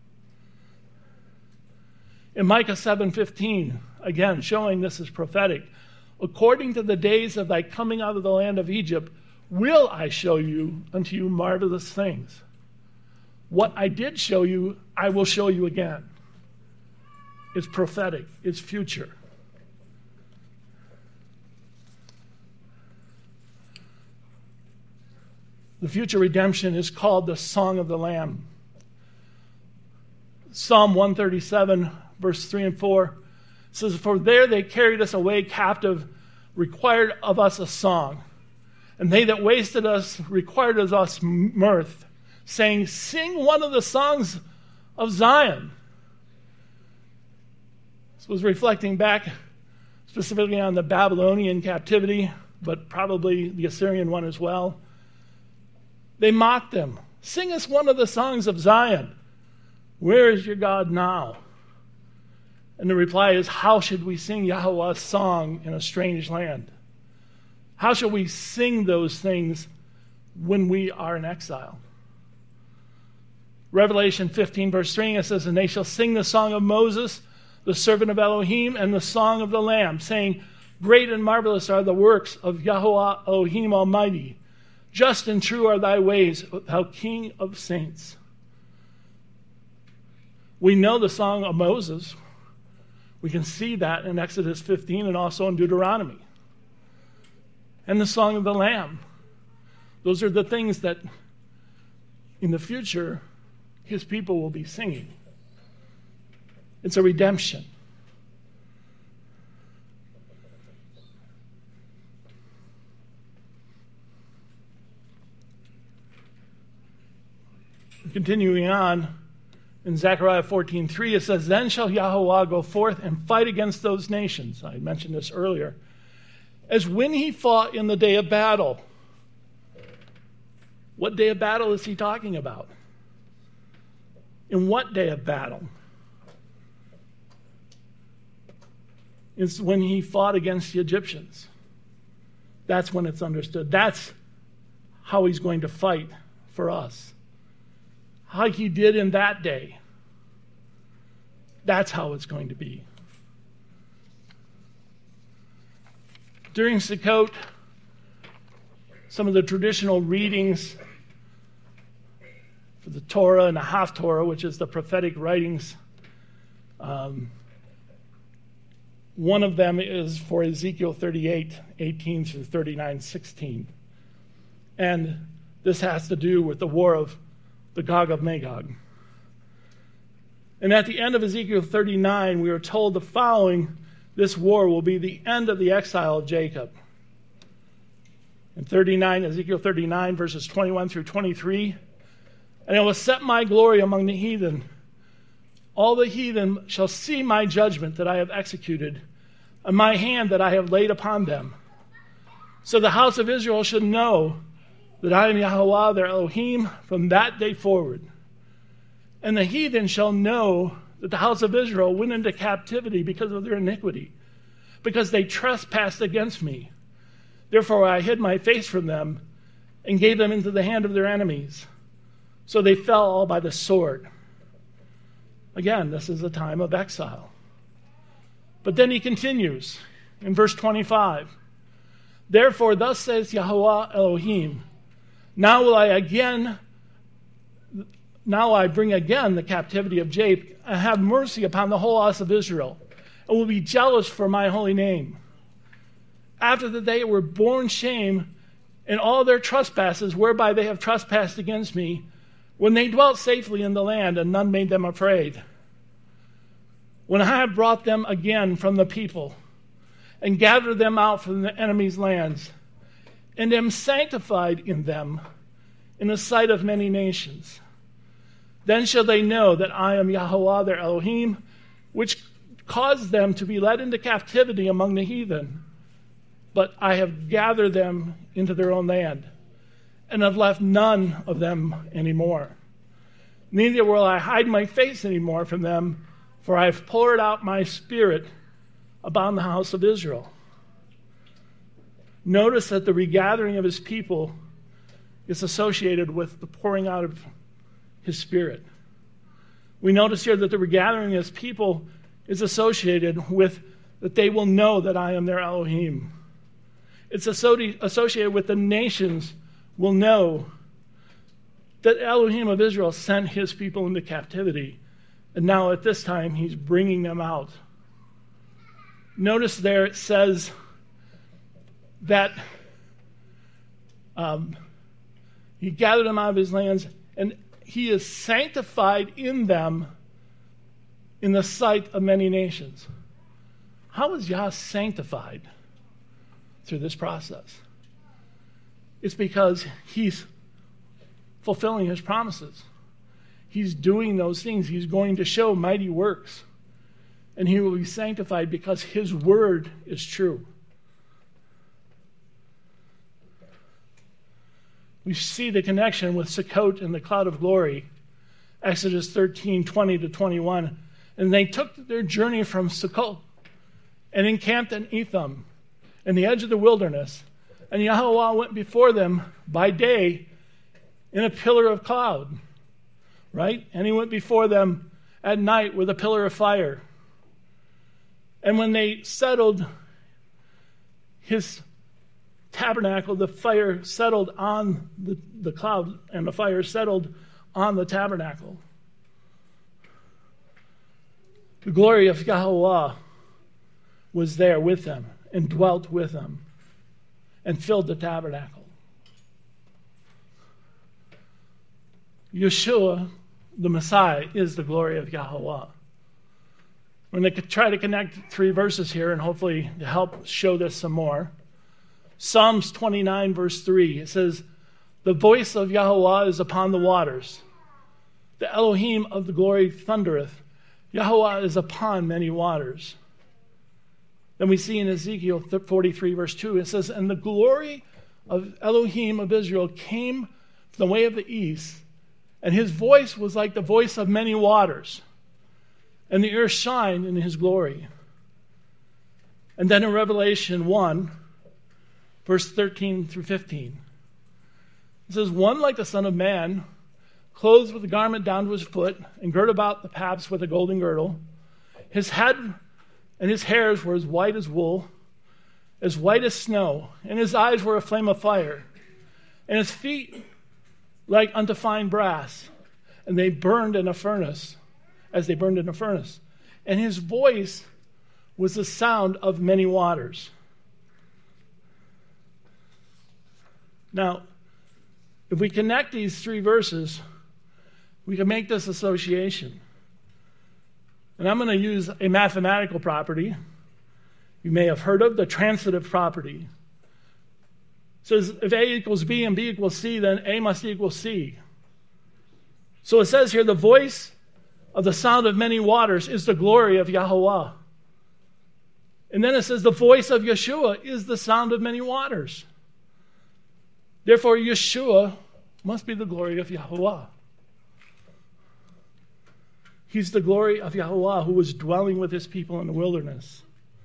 In Micah 7:15, again, showing this is prophetic, according to the days of thy coming out of the land of Egypt, will I show you unto you marvelous things. What I did show you, I will show you again. It's prophetic. It's future. The future redemption is called the Song of the Lamb. Psalm 137, verse 3 and 4 It says, for there they carried us away captive, required of us a song. And they that wasted us required of us mirth, saying, sing one of the songs of Zion. This was reflecting back specifically on the Babylonian captivity, but probably the Assyrian one as well. They mocked them. Sing us one of the songs of Zion. Where is your God now? And the reply is, how should we sing Yahweh's song in a strange land? How shall we sing those things when we are in exile? Revelation 15, verse 3, it says, and they shall sing the song of Moses, the servant of Elohim, and the song of the Lamb, saying, great and marvelous are the works of Yahweh Elohim Almighty. Just and true are thy ways, thou King of saints. We know the song of Moses. We can see that in Exodus 15 and also in Deuteronomy. And the song of the Lamb. Those are the things that in the future his people will be singing. It's a redemption. Continuing on, in Zechariah 14:3, it says, then shall Yahweh go forth and fight against those nations. I mentioned this earlier. As when he fought in the day of battle. What day of battle is he talking about? In what day of battle? It's when he fought against the Egyptians. That's when it's understood. That's how he's going to fight for us. How he did in that day. That's how it's going to be. During Sukkot, some of the traditional readings for the Torah and the Haftorah, which is the prophetic writings, one of them is for Ezekiel 38:18 through 39:16. And this has to do with the war of the Gog of Magog. And at the end of Ezekiel 39, we are told the following: this war will be the end of the exile of Jacob. In Ezekiel 39, verses 21 through 23, and I will set my glory among the heathen. All the heathen shall see my judgment that I have executed, and my hand that I have laid upon them. So the house of Israel should know that I am Yahweh their Elohim from that day forward. And the heathen shall know that the house of Israel went into captivity because of their iniquity, because they trespassed against me. Therefore I hid my face from them and gave them into the hand of their enemies. So they fell all by the sword. Again, this is a time of exile. But then he continues in verse 25. Therefore thus says Yahweh Elohim, now I bring again the captivity of Jacob, and have mercy upon the whole house of Israel, and will be jealous for my holy name. After that they were born shame in all their trespasses, whereby they have trespassed against me, when they dwelt safely in the land, and none made them afraid. When I have brought them again from the people, and gathered them out from the enemy's lands, and am sanctified in them in the sight of many nations. Then shall they know that I am Yahweh their Elohim, which caused them to be led into captivity among the heathen. But I have gathered them into their own land, and have left none of them anymore. Neither will I hide my face anymore from them, for I have poured out my spirit upon the house of Israel. Notice that the regathering of his people is associated with the pouring out of his spirit. We notice here that the regathering of his people is associated with that they will know that I am their Elohim. It's associated with the nations will know that Elohim of Israel sent his people into captivity, and now at this time he's bringing them out. Notice there it says that he gathered them out of his lands, and he is sanctified in them in the sight of many nations. How is Yah sanctified through this process? It's because he's fulfilling his promises. He's doing those things. He's going to show mighty works. And he will be sanctified because his word is true. We see the connection with Sukkot and the cloud of glory. Exodus 13:20-21. And they took their journey from Sukkot and encamped in Etham, in the edge of the wilderness. And Yahweh went before them by day in a pillar of cloud, right? And he went before them at night with a pillar of fire. And when they settled his tabernacle, the fire settled on the cloud, and the fire settled on the tabernacle. The glory of Yahweh was there with them and dwelt with them and filled the tabernacle. Yeshua, the Messiah, is the glory of Yahweh. We're going to try to connect 3 verses here and hopefully help show this some more. Psalms 29, verse 3, it says, "The voice of Yahweh is upon the waters. The Elohim of the glory thundereth. Yahweh is upon many waters." Then we see in Ezekiel 43, verse 2, it says, "And the glory of Elohim of Israel came from the way of the east, and his voice was like the voice of many waters, and the earth shined in his glory." And then in Revelation 1, verse 13-15, it says, "One like the Son of Man, clothed with a garment down to his foot, and girt about the paps with a golden girdle. His head and his hairs were as white as wool, as white as snow, and his eyes were a flame of fire, and his feet like unto fine brass, and they burned in a furnace, as they burned in a furnace. And his voice was the sound of many waters." Now, if we connect these 3 verses, we can make this association. And I'm going to use a mathematical property you may have heard of, the transitive property. It says if A equals B and B equals C, then A must equal C. So it says here, the voice of the sound of many waters is the glory of Yahweh. And then it says the voice of Yeshua is the sound of many waters. Therefore, Yeshua must be the glory of Yahweh. He's the glory of Yahweh who was dwelling with his people in the wilderness.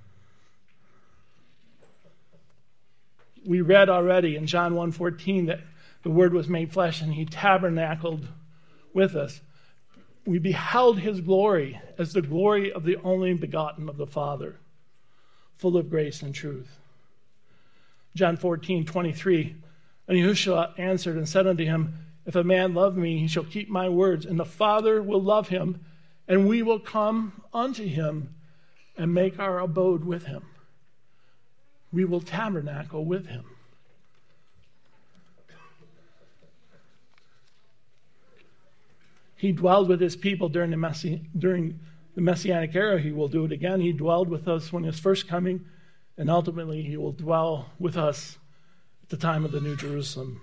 We read already in John 1:14 that the Word was made flesh and he tabernacled with us. We beheld his glory as the glory of the only begotten of the Father, full of grace and truth. John 14:23, "And Yahushua answered and said unto him, If a man love me, he shall keep my words, and the Father will love him, and we will come unto him and make our abode with him." We will tabernacle with him. He dwelled with his people during the Messianic era. He will do it again. He dwelled with us when he was first coming, and ultimately he will dwell with us at the time of the New Jerusalem.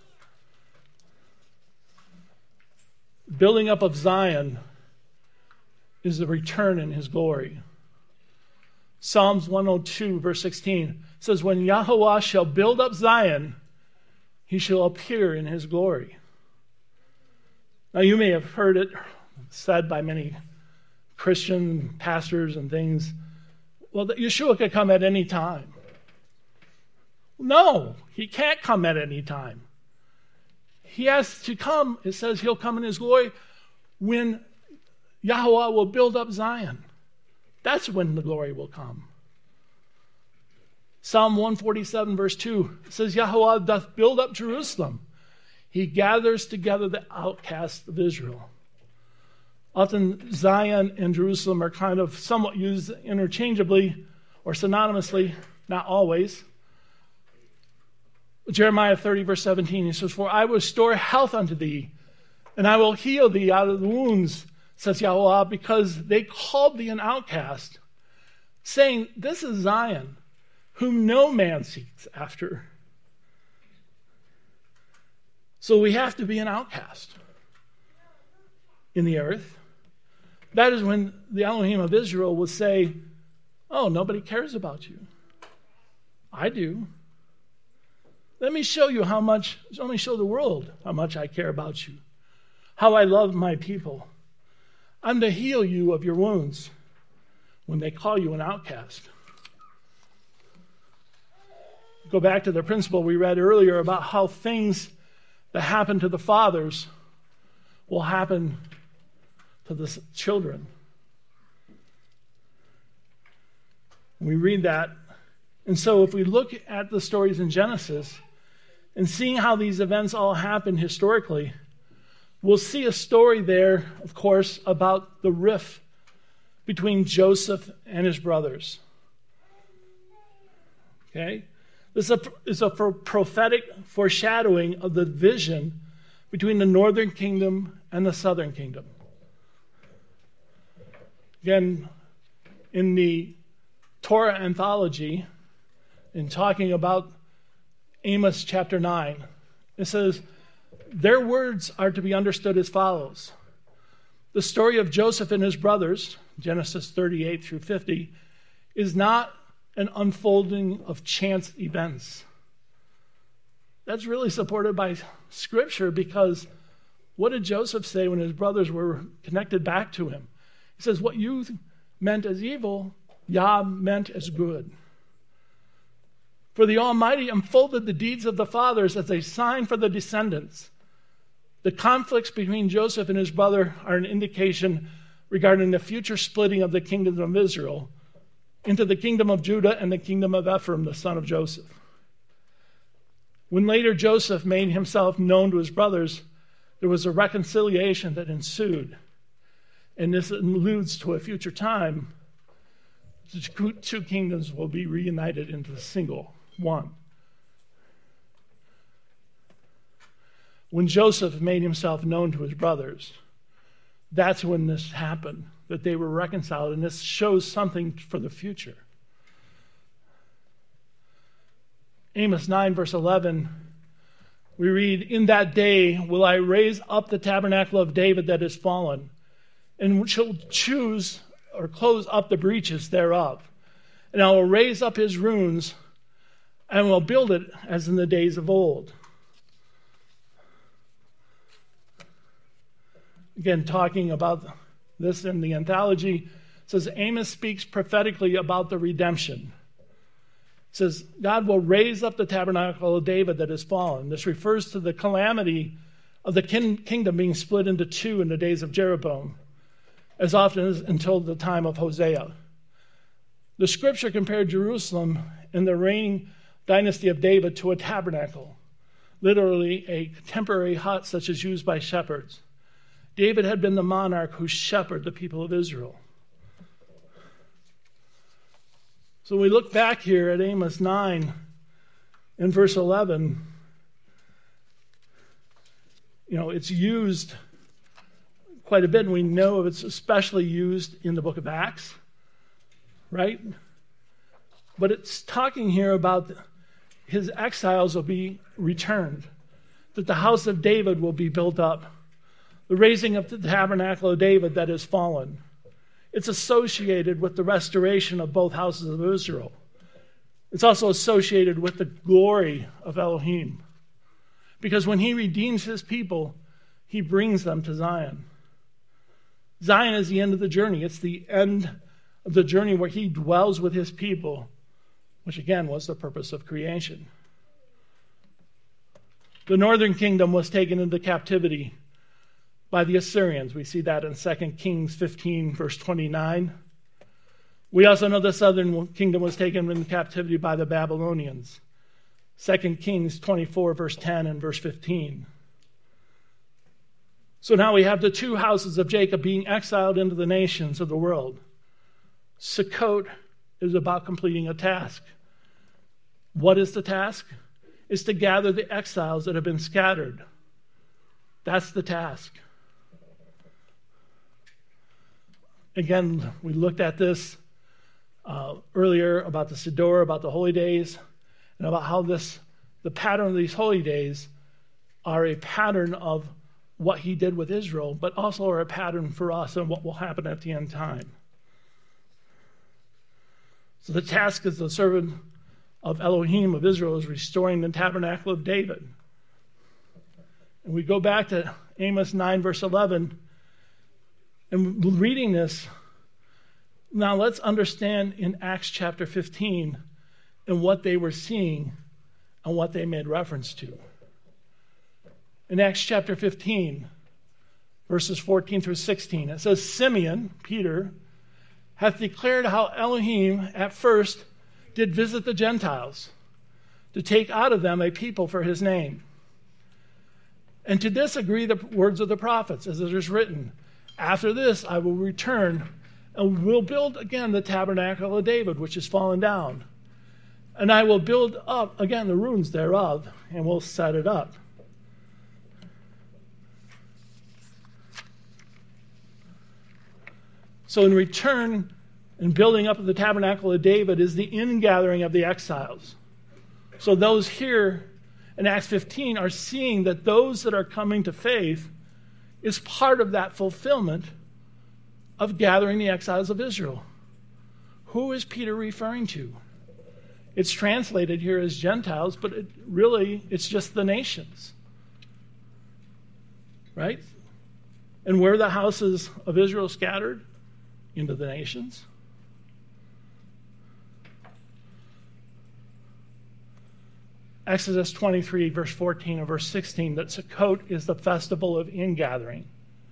Building up of Zion is the return in his glory. Psalms 102, verse 16 says, "When Yahweh shall build up Zion, he shall appear in his glory." Now you may have heard it said by many Christian pastors and things, well, that Yeshua could come at any time. No, he can't come at any time. He has to come, it says he'll come in his glory when Yahweh will build up Zion. That's when the glory will come. Psalm 147, verse 2 says, "Yahweh doth build up Jerusalem. He gathers together the outcasts of Israel." Often Zion and Jerusalem are kind of somewhat used interchangeably or synonymously, not always. Jeremiah 30, verse 17, he says, "For I will restore health unto thee, and I will heal thee out of the wounds, says Yahweh, because they called thee an outcast, saying, this is Zion, whom no man seeks after. So we have to be an outcast in the earth. That is when the Elohim of Israel will say, oh, nobody cares about you. I do. Let me show you let me show the world how much I care about you, how I love my people. I'm to heal you of your wounds when they call you an outcast. Go back to the principle we read earlier about how things that happen to the fathers will happen to the children. We read that. And so if we look at the stories in Genesis and seeing how these events all happen historically, we'll see a story there, of course, about the rift between Joseph and his brothers. Okay? This is a prophetic foreshadowing of the division between the northern kingdom and the southern kingdom. Again, in the Torah anthology, in talking about Amos chapter 9, it says, their words are to be understood as follows. The story of Joseph and his brothers, Genesis 38 through 50, is not an unfolding of chance events. That's really supported by Scripture, because what did Joseph say when his brothers were connected back to him? He says, what you meant as evil, Yah meant as good. For the Almighty unfolded the deeds of the fathers as a sign for the descendants. The conflicts between Joseph and his brother are an indication regarding the future splitting of the kingdom of Israel into the kingdom of Judah and the kingdom of Ephraim, the son of Joseph. When later Joseph made himself known to his brothers, there was a reconciliation that ensued. And this alludes to a future time. The two kingdoms will be reunited into a single one. When Joseph made himself known to his brothers, that's when this happened, that they were reconciled, and this shows something for the future. Amos 9, verse 11, we read, in that day will I raise up the tabernacle of David that is fallen, and shall choose or close up the breaches thereof. And I will raise up his ruins, and will build it as in the days of old. Again, talking about this in the anthology, it says Amos speaks prophetically about the redemption. It says, God will raise up the tabernacle of David that is fallen. This refers to the calamity of the kingdom being split into two in the days of Jeroboam, as often as until the time of Hosea. The scripture compared Jerusalem in the reigning dynasty of David to a tabernacle, literally a temporary hut such as used by shepherds. David had been the monarch who shepherded the people of Israel. So we look back here at Amos 9 in verse 11. It's used quite a bit, and we know it's especially used in the book of Acts, right? But it's talking here about his exiles will be returned, that the house of David will be built up, the raising of the tabernacle of David that is fallen. It's associated with the restoration of both houses of Israel. It's also associated with the glory of Elohim, because when he redeems his people, he brings them to Zion. Zion is the end of the journey. It's the end of the journey where he dwells with his people, which again was the purpose of creation. The northern kingdom was taken into captivity by the Assyrians. We see that in 2 Kings 15, verse 29. We also know the southern kingdom was taken into captivity by the Babylonians. 2 Kings 24, verse 10 and verse 15. So now we have the two houses of Jacob being exiled into the nations of the world. Sukkot is about completing a task. What is the task? It's to gather the exiles that have been scattered. That's the task. Again, we looked at this earlier about the Siddur, about the holy days, and about how the pattern of these holy days are a pattern of what he did with Israel, but also are a pattern for us and what will happen at the end time. So the task as the servant of Elohim of Israel is restoring the tabernacle of David. And we go back to Amos 9, verse 11, and reading this, now let's understand in Acts chapter 15 and what they were seeing and what they made reference to. In Acts chapter 15, verses 14 through 16, it says, Simeon, Peter, hath declared how Elohim at first did visit the Gentiles, to take out of them a people for his name. And to this agree the words of the prophets, as it is written, after this I will return and will build again the tabernacle of David, which is fallen down. And I will build up again the ruins thereof, and will set it up. So in return and building up of the tabernacle of David is the ingathering of the exiles. So those here in Acts 15 are seeing that those that are coming to faith is part of that fulfillment of gathering the exiles of Israel. Who is Peter referring to? It's translated here as Gentiles, but it's just the nations. Right? And where the houses of Israel scattered? Into the nations. Exodus 23, verse 14 and verse 16, that Sukkot is the festival of ingathering.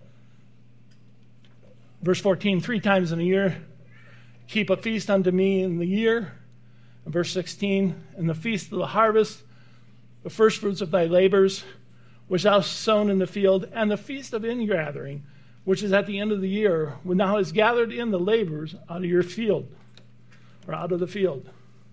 Verse 14, 3 times in a year, keep a feast unto me in the year. And verse 16, and the feast of the harvest, the first fruits of thy labors, which thou hast sown in the field, and the feast of ingathering, which is at the end of the year, when thou hast gathered in the labors out of your field, or out of the field.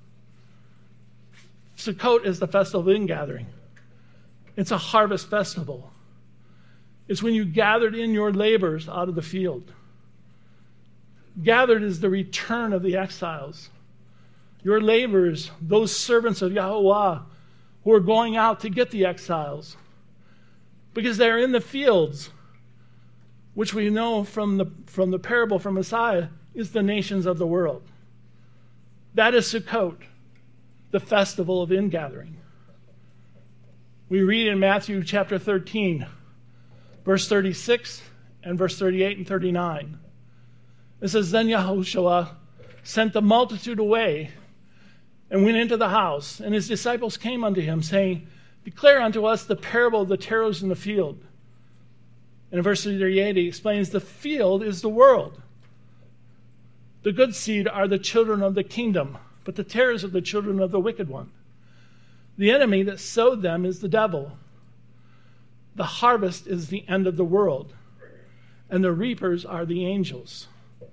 Sukkot is the festival of ingathering. It's a harvest festival. It's when you gathered in your labors out of the field. Gathered is the return of the exiles. Your labors, those servants of Yahweh who are going out to get the exiles, because they're in the fields, which we know from the parable from Messiah is the nations of the world. That is Sukkot, the festival of ingathering. We read in Matthew chapter 13, verse 36 and verse 38 and 39. It says, Then Yahushua sent the multitude away and went into the house, and his disciples came unto him, saying, Declare unto us the parable of the tares in the field. And in verse 38, he explains the field is the world. The good seed are the children of the kingdom, but the tares are the children of the wicked one. The enemy that sowed them is the devil. The harvest is the end of the world, and the reapers are the angels.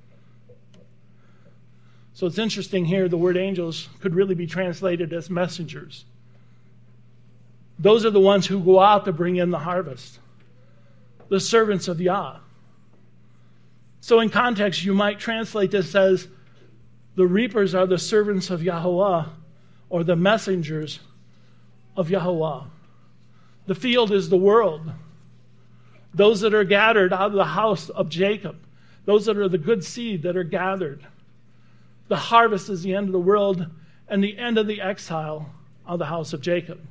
So it's interesting here, the word angels could really be translated as messengers. Those are the ones who go out to bring in the harvest. The servants of Yah. So in context, you might translate this as the reapers are the servants of Yahweh, or the messengers of Yahweh. The field is the world. Those that are gathered out of the house of Jacob. Those that are the good seed that are gathered. The harvest is the end of the world and the end of the exile of the house of Jacob.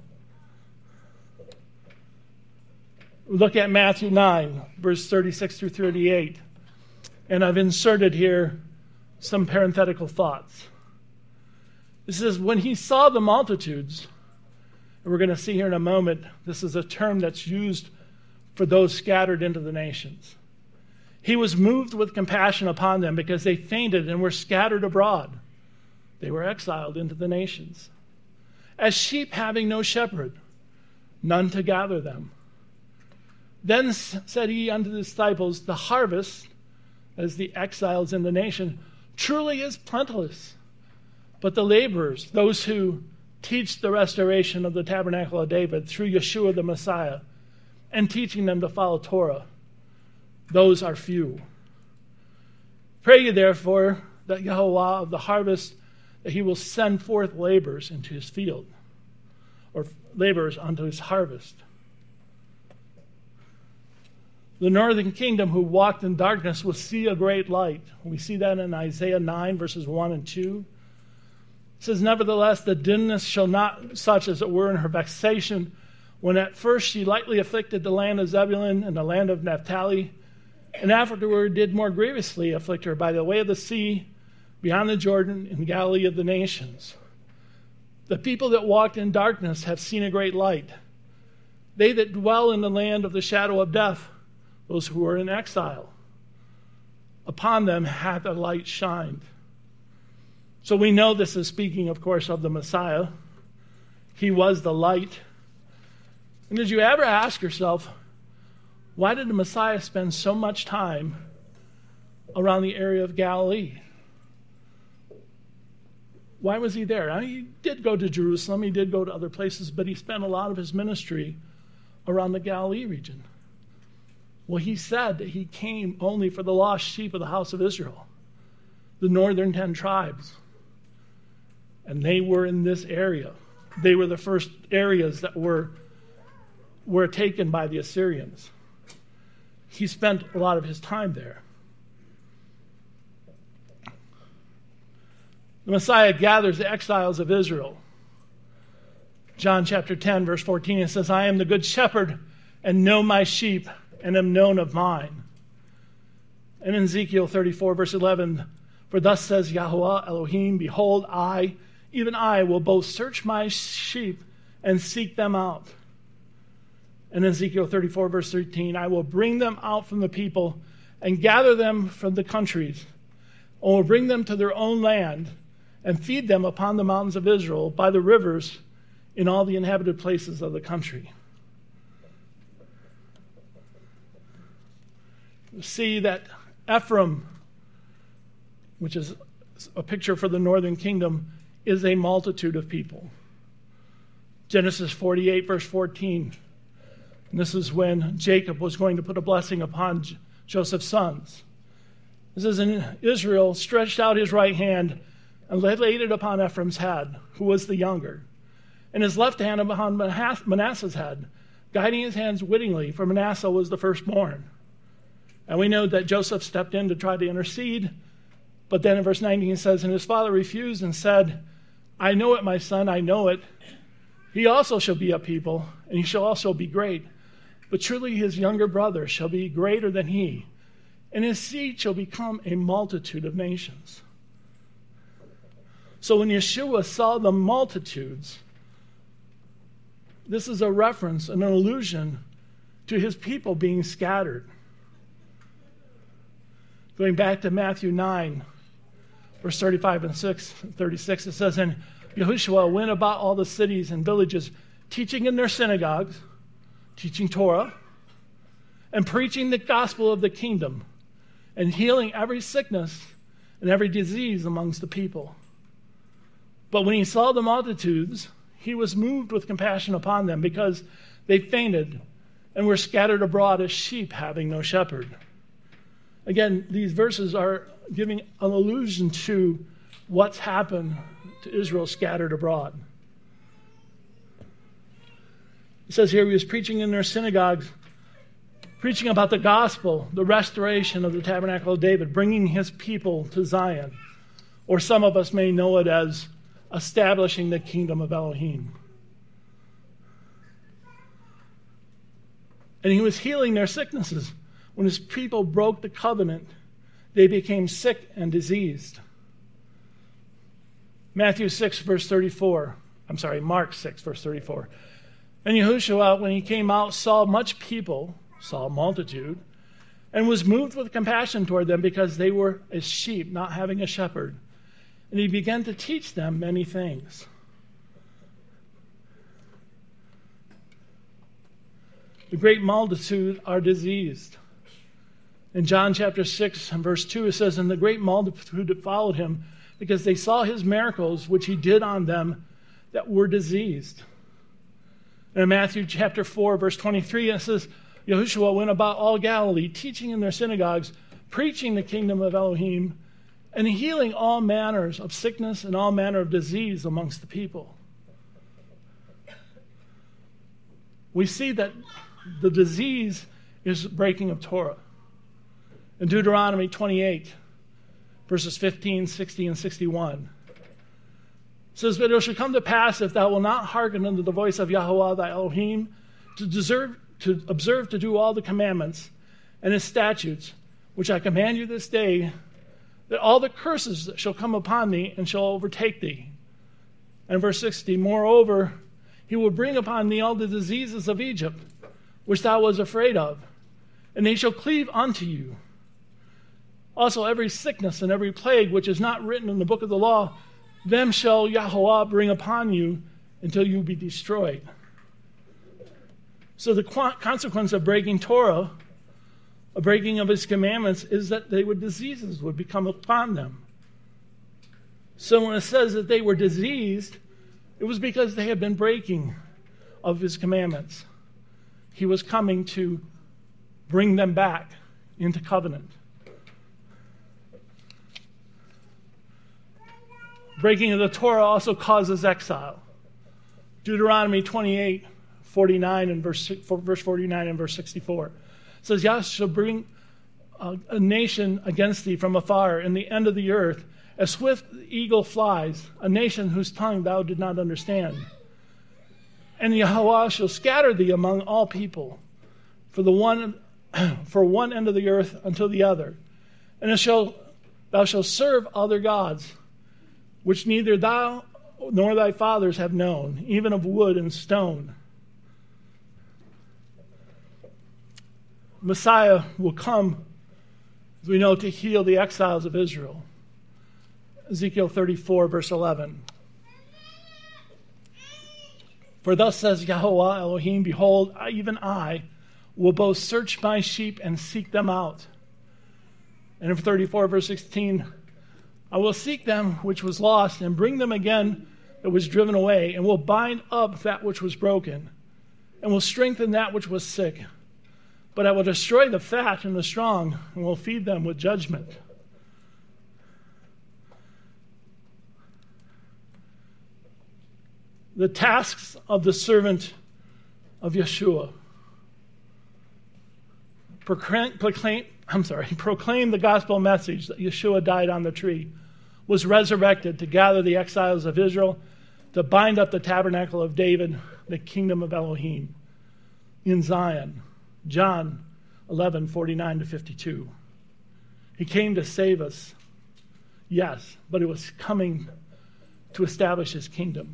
Look at Matthew 9, verse 36 through 38. And I've inserted here some parenthetical thoughts. It says, when he saw the multitudes, and we're going to see here in a moment, this is a term that's used for those scattered into the nations. He was moved with compassion upon them because they fainted and were scattered abroad. They were exiled into the nations. As sheep having no shepherd, none to gather them. Then said he unto the disciples, the harvest, as the exiles in the nation, truly is plenteous. But the laborers, those who teach the restoration of the tabernacle of David through Yeshua the Messiah, and teaching them to follow Torah, those are few. Pray ye therefore that Yahweh of the harvest, that he will send forth laborers into his field, or laborers unto his harvest. The northern kingdom who walked in darkness will see a great light. We see that in Isaiah 9, verses 1 and 2. It says, nevertheless, the dimness shall not such as it were in her vexation, when at first she lightly afflicted the land of Zebulun and the land of Naphtali, and afterward did more grievously afflict her by the way of the sea, beyond the Jordan, in Galilee of the nations. The people that walked in darkness have seen a great light. They that dwell in the land of the shadow of death, those who are in exile, upon them hath a light shined. So we know this is speaking, of course, of the Messiah. He was the light. And did you ever ask yourself, why did the Messiah spend so much time around the area of Galilee? Why was he there? I mean, he did go to Jerusalem, he did go to other places, but he spent a lot of his ministry around the Galilee region. Well, he said that he came only for the lost sheep of the house of Israel, the northern 10 tribes. And they were in this area. They were the first areas that were taken by the Assyrians. He spent a lot of his time there. The Messiah gathers the exiles of Israel. John chapter 10, verse 14, it says, I am the good shepherd and know my sheep and am known of mine. And in Ezekiel 34, verse 11, for thus says Yahweh Elohim, behold, I, even I, will both search my sheep and seek them out. And in Ezekiel 34, verse 13, I will bring them out from the people and gather them from the countries, and will bring them to their own land and feed them upon the mountains of Israel by the rivers in all the inhabited places of the country. You see that Ephraim, which is a picture for the northern kingdom, is a multitude of people. Genesis 48, verse 14. And this is when Jacob was going to put a blessing upon Joseph's sons. It says, and Israel stretched out his right hand and laid it upon Ephraim's head, who was the younger, and his left hand upon Manasseh's head, guiding his hands wittingly, for Manasseh was the firstborn. And we know that Joseph stepped in to try to intercede, but then in verse 19 it says, and his father refused and said, I know it, my son, I know it. He also shall be a people, and he shall also be great. But truly his younger brother shall be greater than he, and his seed shall become a multitude of nations. So when Yeshua saw the multitudes, this is a reference, an allusion to his people being scattered. Going back to Matthew 9, verse 35 and 36, it says, and Yahushua went about all the cities and villages, teaching in their synagogues, teaching Torah, and preaching the gospel of the kingdom, and healing every sickness and every disease amongst the people. But when he saw the multitudes, he was moved with compassion upon them, because they fainted and were scattered abroad as sheep having no shepherd. Again, these verses are giving an allusion to what's happened to Israel scattered abroad. It says here he was preaching in their synagogues, preaching about the gospel, the restoration of the tabernacle of David, bringing his people to Zion. Or some of us may know it as establishing the kingdom of Elohim. And he was healing their sicknesses. When his people broke the covenant, they became sick and diseased. Mark 6, verse 34. And Yahushua, when he came out, saw much people, saw a multitude, and was moved with compassion toward them, because they were as sheep, not having a shepherd. And he began to teach them many things. The great multitude are diseased. In John chapter 6 and verse 2, it says, and the great multitude that followed him, because they saw his miracles, which he did on them that were diseased. And in Matthew chapter 4, verse 23, it says, Yahushua went about all Galilee, teaching in their synagogues, preaching the kingdom of Elohim, and healing all manners of sickness and all manner of disease amongst the people. We see that the disease is breaking of Torah. In Deuteronomy 28, verses 15, 60, and 61, it says, "But it shall come to pass, if thou wilt not hearken unto the voice of Yahweh thy Elohim, to observe to do all the commandments and his statutes, which I command you this day, that all the curses that shall come upon thee and shall overtake thee." And verse 60, "Moreover, he will bring upon thee all the diseases of Egypt, which thou wast afraid of, and they shall cleave unto you. Also every sickness and every plague which is not written in the book of the law, them shall Yahweh bring upon you until you be destroyed." So the consequence of breaking Torah, a breaking of his commandments, is that diseases would become upon them. So when it says that they were diseased, it was because they had been breaking of his commandments. He was coming to bring them back into covenant. Breaking of the Torah also causes exile. Deuteronomy 28, 49 and verse 49 and verse 64 says, "Yah shall bring a nation against thee from afar in the end of the earth, as swift eagle flies, a nation whose tongue thou did not understand. And Yahweh shall scatter thee among all people, for one end of the earth until the other. And thou shalt serve other gods, which neither thou nor thy fathers have known, even of wood and stone." Messiah will come, as we know, to heal the exiles of Israel. Ezekiel 34, verse 11. "For thus says Yahweh Elohim, behold, even I will both search my sheep and seek them out." And in 34, verse 16, "I will seek them which was lost and bring them again that was driven away, and will bind up that which was broken, and will strengthen that which was sick. But I will destroy the fat and the strong, and will feed them with judgment." The tasks of the servant of Yeshua: proclaim the gospel message that Yeshua died on the tree, was resurrected to gather the exiles of Israel, to bind up the tabernacle of David, the kingdom of Elohim in Zion. John 11, 49 to 52. He came to save us, yes, but it was coming to establish his kingdom.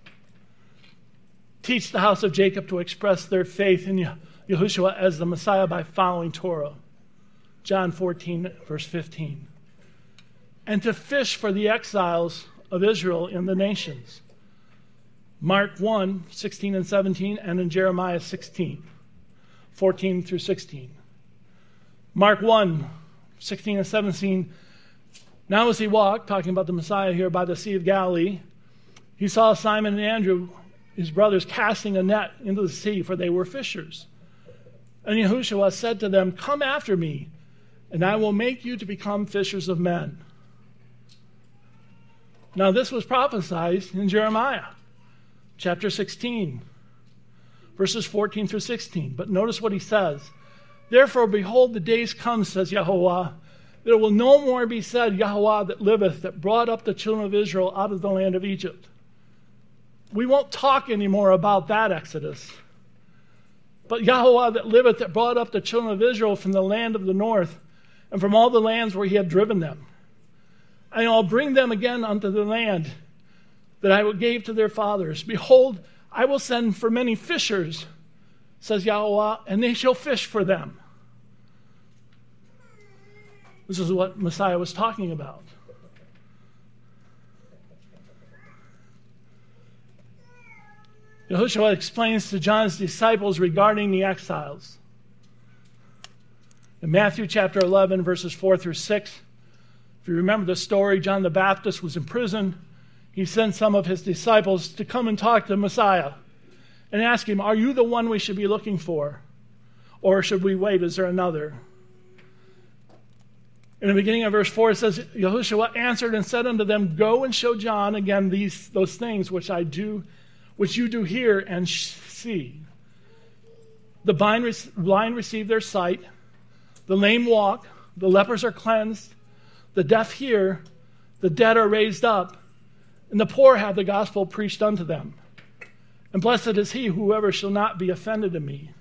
Teach the house of Jacob to express their faith in Yahushua as the Messiah by following Torah. John 14, verse 15. And to fish for the exiles of Israel in the nations. Mark 1, 16 and 17, and in Jeremiah 16, 14 through 16. Mark 1, 16 and 17. "Now as he walked," talking about the Messiah here, "by the Sea of Galilee, he saw Simon and Andrew, his brothers, casting a net into the sea, for they were fishers. And Yahushua said to them, 'Come after me, and I will make you to become fishers of men.'" Now this was prophesied in Jeremiah chapter 16, verses 14 through 16. But notice what he says. "Therefore, behold, the days come, says Yahweh, there will no more be said, Yahweh that liveth, that brought up the children of Israel out of the land of Egypt." We won't talk anymore about that Exodus. "But Yahweh that liveth, that brought up the children of Israel from the land of the north, and from all the lands where he had driven them. And I'll bring them again unto the land that I gave to their fathers. Behold, I will send for many fishers, says Yahweh, and they shall fish for them." This is what Messiah was talking about. Yahushua explains to John's disciples regarding the exiles. In Matthew chapter 11, verses 4 through 6, if you remember the story, John the Baptist was in prison. He sent some of his disciples to come and talk to Messiah and ask him, "Are you the one we should be looking for? Or should we wait? Is there another?" In the beginning of verse 4, it says, Yahushua answered and said unto them, Go and show John again those things which you do hear and see. The blind receive their sight, the lame walk, the lepers are cleansed, the deaf hear, the dead are raised up, and the poor have the gospel preached unto them. And blessed is he whoever shall not be offended in me.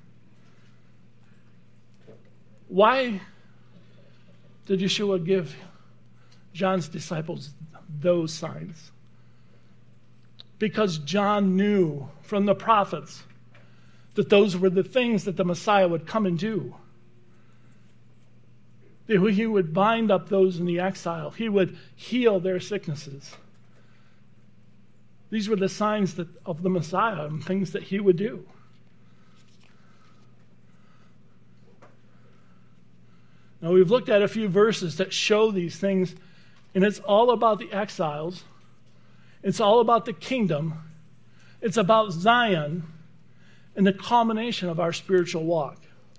Why did Yeshua give John's disciples those signs? Because John knew from the prophets that those were the things that the Messiah would come and do. That he would bind up those in the exile. He would heal their sicknesses. These were the signs of the Messiah and things that he would do. Now, we've looked at a few verses that show these things, and it's all about the exiles. It's all about the kingdom. It's about Zion and the culmination of our spiritual walk.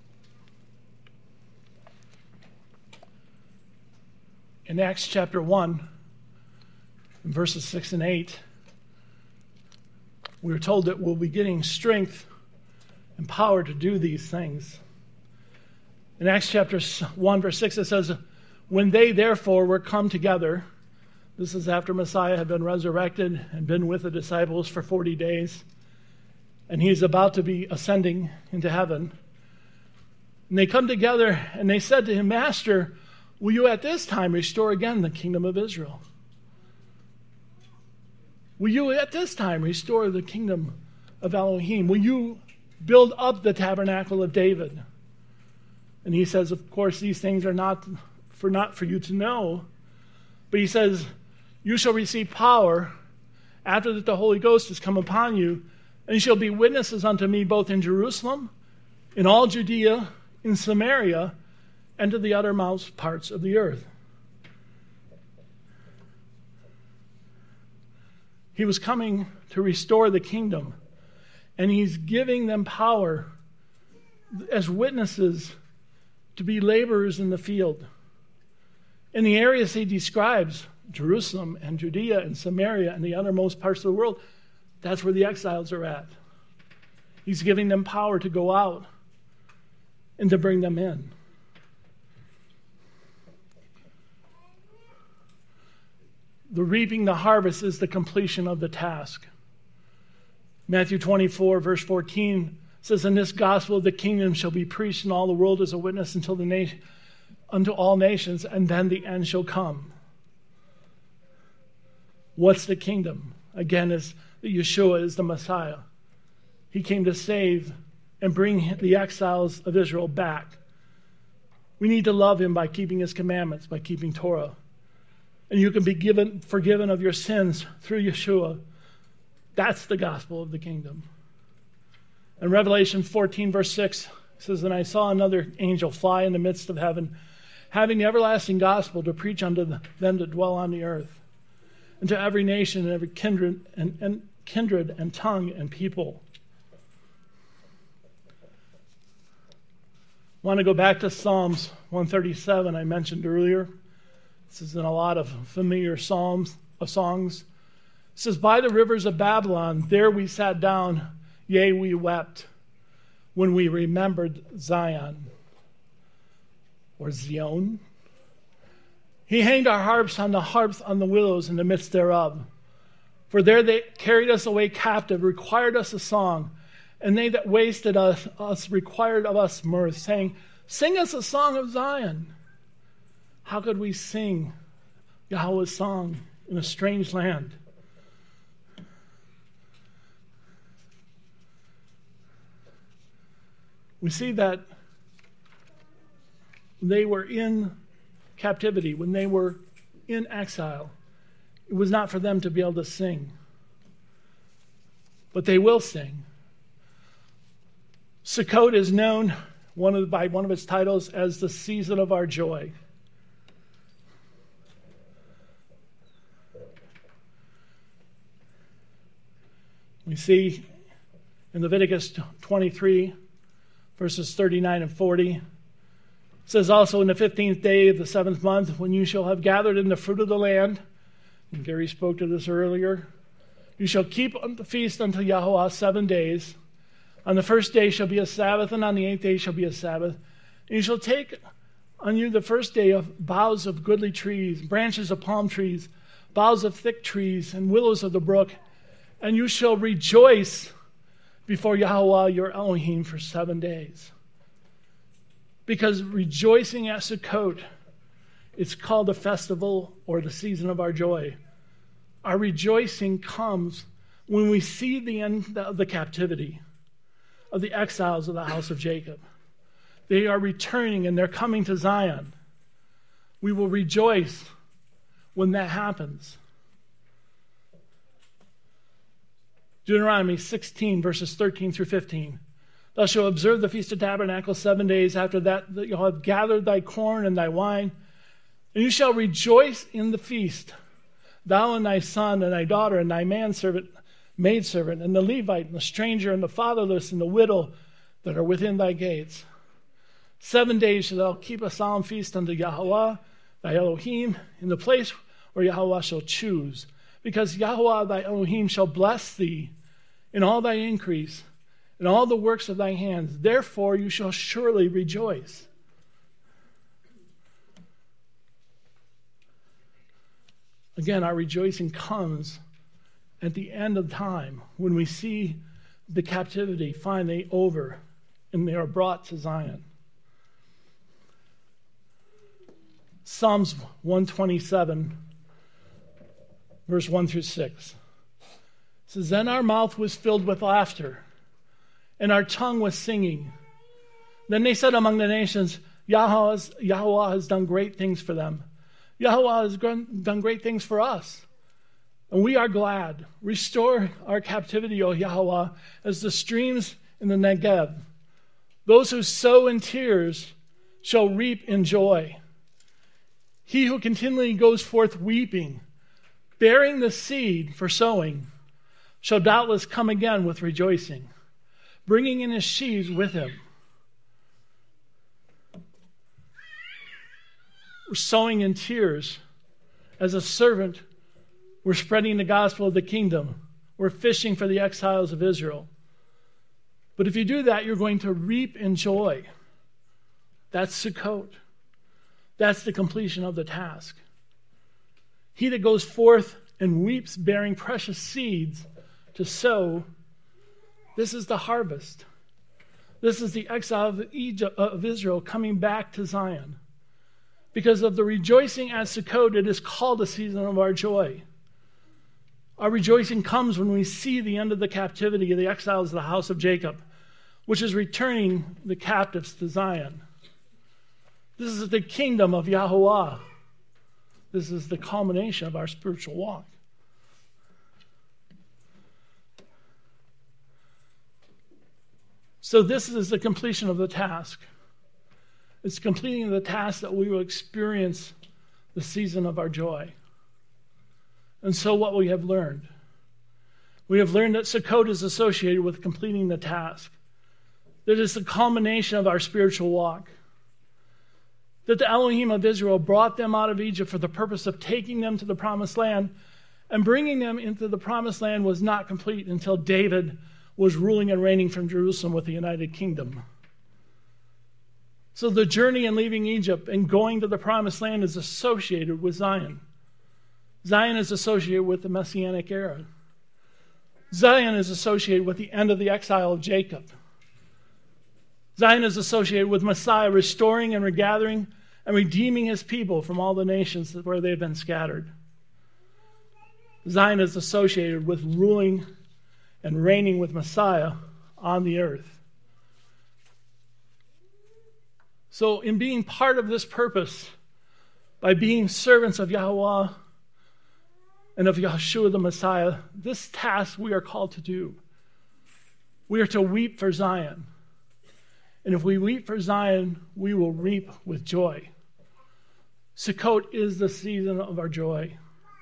In Acts chapter 1, in verses 6 and 8, we are told that we'll be getting strength and power to do these things. In Acts chapter 1, verse 6, it says, When they therefore were come together, this is after Messiah had been resurrected and been with the disciples for 40 days, and he's about to be ascending into heaven. And they come together and they said to him, Master, will you at this time restore again the kingdom of Israel? Will you at this time restore the kingdom of Elohim? Will you build up the tabernacle of David? And he says, of course, these things are not for you to know. But he says, you shall receive power after that the Holy Ghost has come upon you, and you shall be witnesses unto me both in Jerusalem, in all Judea, in Samaria, and to the uttermost parts of the earth. He was coming to restore the kingdom, and he's giving them power as witnesses to be laborers in the field. In the areas he describes, Jerusalem and Judea and Samaria and the uttermost parts of the world, that's where the exiles are at. He's giving them power to go out and to bring them in. The reaping the harvest is the completion of the task. Matthew 24, verse 14 says, "And this gospel of the kingdom shall be preached in all the world as a witness unto all nations, and then the end shall come." What's the kingdom? Again, is that Yeshua is the Messiah. He came to save and bring the exiles of Israel back. We need to love him by keeping his commandments, by keeping Torah. And you can be forgiven of your sins through Yeshua. That's the gospel of the kingdom. In Revelation 14, verse 6, it says, "And I saw another angel fly in the midst of heaven, having the everlasting gospel to preach unto them that dwell on the earth, and to every nation and every kindred and tongue and people." I want to go back to Psalms 137 I mentioned earlier. This is in a lot of familiar songs. It says, "By the rivers of Babylon, there we sat down, yea, we wept, when we remembered Zion," or Zion. "He hanged our harps on the willows in the midst thereof. For there they carried us away captive, required us a song, and they that wasted us required of us mirth, saying, Sing us a song of Zion." How could we sing Yahweh's song in a strange land? We see that they were in captivity, when they were in exile, it was not for them to be able to sing. But they will sing. Sukkot is known by one of its titles as the season of our joy. We see in Leviticus 23, verses 39 and 40, It says also in the 15th day of the 7th month, when you shall have gathered in the fruit of the land, and Gary spoke to this earlier, you shall keep the feast unto Yahweh 7 days. On the first day shall be a Sabbath, and on the 8th day shall be a Sabbath. And you shall take on you the first day of boughs of goodly trees, branches of palm trees, boughs of thick trees, and willows of the brook, and you shall rejoice before Yahweh your Elohim for 7 days. Because rejoicing at Sukkot, it's called the festival or the season of our joy. Our rejoicing comes when we see the end of the captivity of the exiles of the house of Jacob. They are returning and they're coming to Zion. We will rejoice when that happens. Deuteronomy 16, verses 13 through 15. Thou shalt observe the Feast of Tabernacles 7 days. After that you'll have gathered thy corn and thy wine, and you shall rejoice in the feast, thou and thy son and thy daughter and thy manservant, maidservant, and the Levite and the stranger and the fatherless and the widow that are within thy gates. 7 days shalt thou keep a solemn feast unto Yahweh thy Elohim in the place where Yahweh shall choose, because Yahweh thy Elohim shall bless thee in all thy increase, in all the works of thy hands. Therefore you shall surely rejoice. Again, our rejoicing comes at the end of time when we see the captivity finally over and they are brought to Zion. Psalms 127, verse 1 through 6. It says, Then our mouth was filled with laughter, and our tongue was singing. Then they said among the nations, Yahweh has done great things for them. Yahweh has done great things for us, and we are glad. Restore our captivity, O Yahweh, as the streams in the Negev. Those who sow in tears shall reap in joy. He who continually goes forth weeping, bearing the seed for sowing, shall doubtless come again with rejoicing, bringing in his sheaves with him. We're sowing in tears. As a servant, we're spreading the gospel of the kingdom. We're fishing for the exiles of Israel. But if you do that, you're going to reap in joy. That's Sukkot. That's the completion of the task. He that goes forth and weeps, bearing precious seeds to sow, this is the harvest. This is the exile of Israel coming back to Zion. Because of the rejoicing at Sukkot, it is called a season of our joy. Our rejoicing comes when we see the end of the captivity of the exiles of the house of Jacob, which is returning the captives to Zion. This is the kingdom of Yahweh. This is the culmination of our spiritual walk. So this is the completion of the task. It's completing the task that we will experience the season of our joy. And so what we have learned. We have learned that Sukkot is associated with completing the task. That it's the culmination of our spiritual walk. That the Elohim of Israel brought them out of Egypt for the purpose of taking them to the promised land, and bringing them into the promised land was not complete until David was ruling and reigning from Jerusalem with the United Kingdom. So the journey in leaving Egypt and going to the promised land is associated with Zion. Zion is associated with the Messianic era. Zion is associated with the end of the exile of Jacob. Zion is associated with Messiah restoring and regathering and redeeming his people from all the nations where they've been scattered. Zion is associated with ruling and reigning with Messiah on the earth. So in being part of this purpose, by being servants of Yahweh and of Yeshua the Messiah, this task we are called to do. We are to weep for Zion. And if we weep for Zion, we will reap with joy. Sukkot is the season of our joy.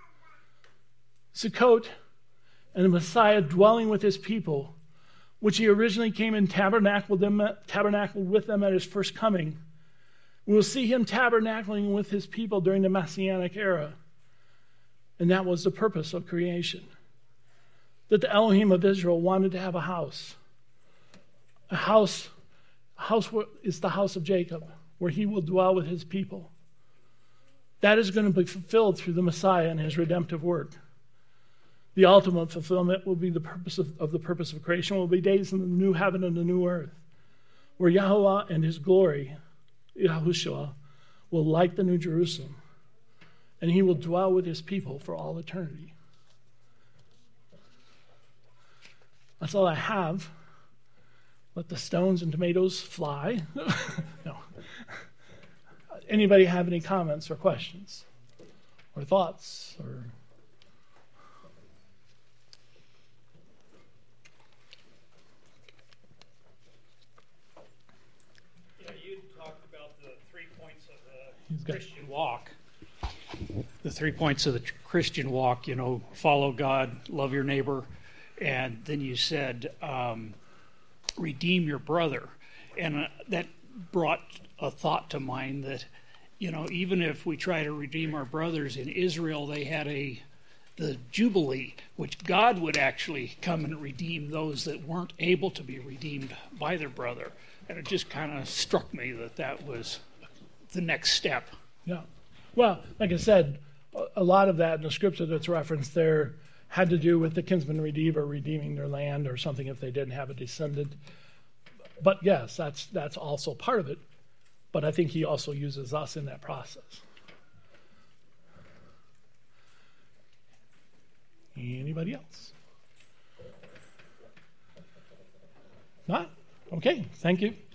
Sukkot and the Messiah dwelling with his people, which he originally came and tabernacled with them at his first coming, We'll see him tabernacling with his people during the Messianic era. And that was the purpose of creation. That the Elohim of Israel wanted to have a house. A house is the house of Jacob, where he will dwell with his people. That is going to be fulfilled through the Messiah and his redemptive work. The ultimate fulfillment will be the purpose of creation, will be days in the new heaven and the new earth, where Yahweh and his glory, Yahushua, will light the new Jerusalem, and he will dwell with his people for all eternity. That's all I have. Let the stones and tomatoes fly. No. Anybody have any comments or questions or thoughts or... You talked about the 3 points of the Christian walk. The 3 points of the Christian walk, follow God, love your neighbor, and then you said, redeem your brother. And that brought a thought to mind that, even if we try to redeem our brothers in Israel, they had the Jubilee, which God would actually come and redeem those that weren't able to be redeemed by their brother. And it just kind of struck me that was the next step. Yeah. Well, like I said, a lot of that in the scripture that's referenced there had to do with the kinsman redeemer redeeming their land or something if they didn't have a descendant. But yes, that's also part of it. But I think he also uses us in that process. Anybody else? Not? Okay, thank you.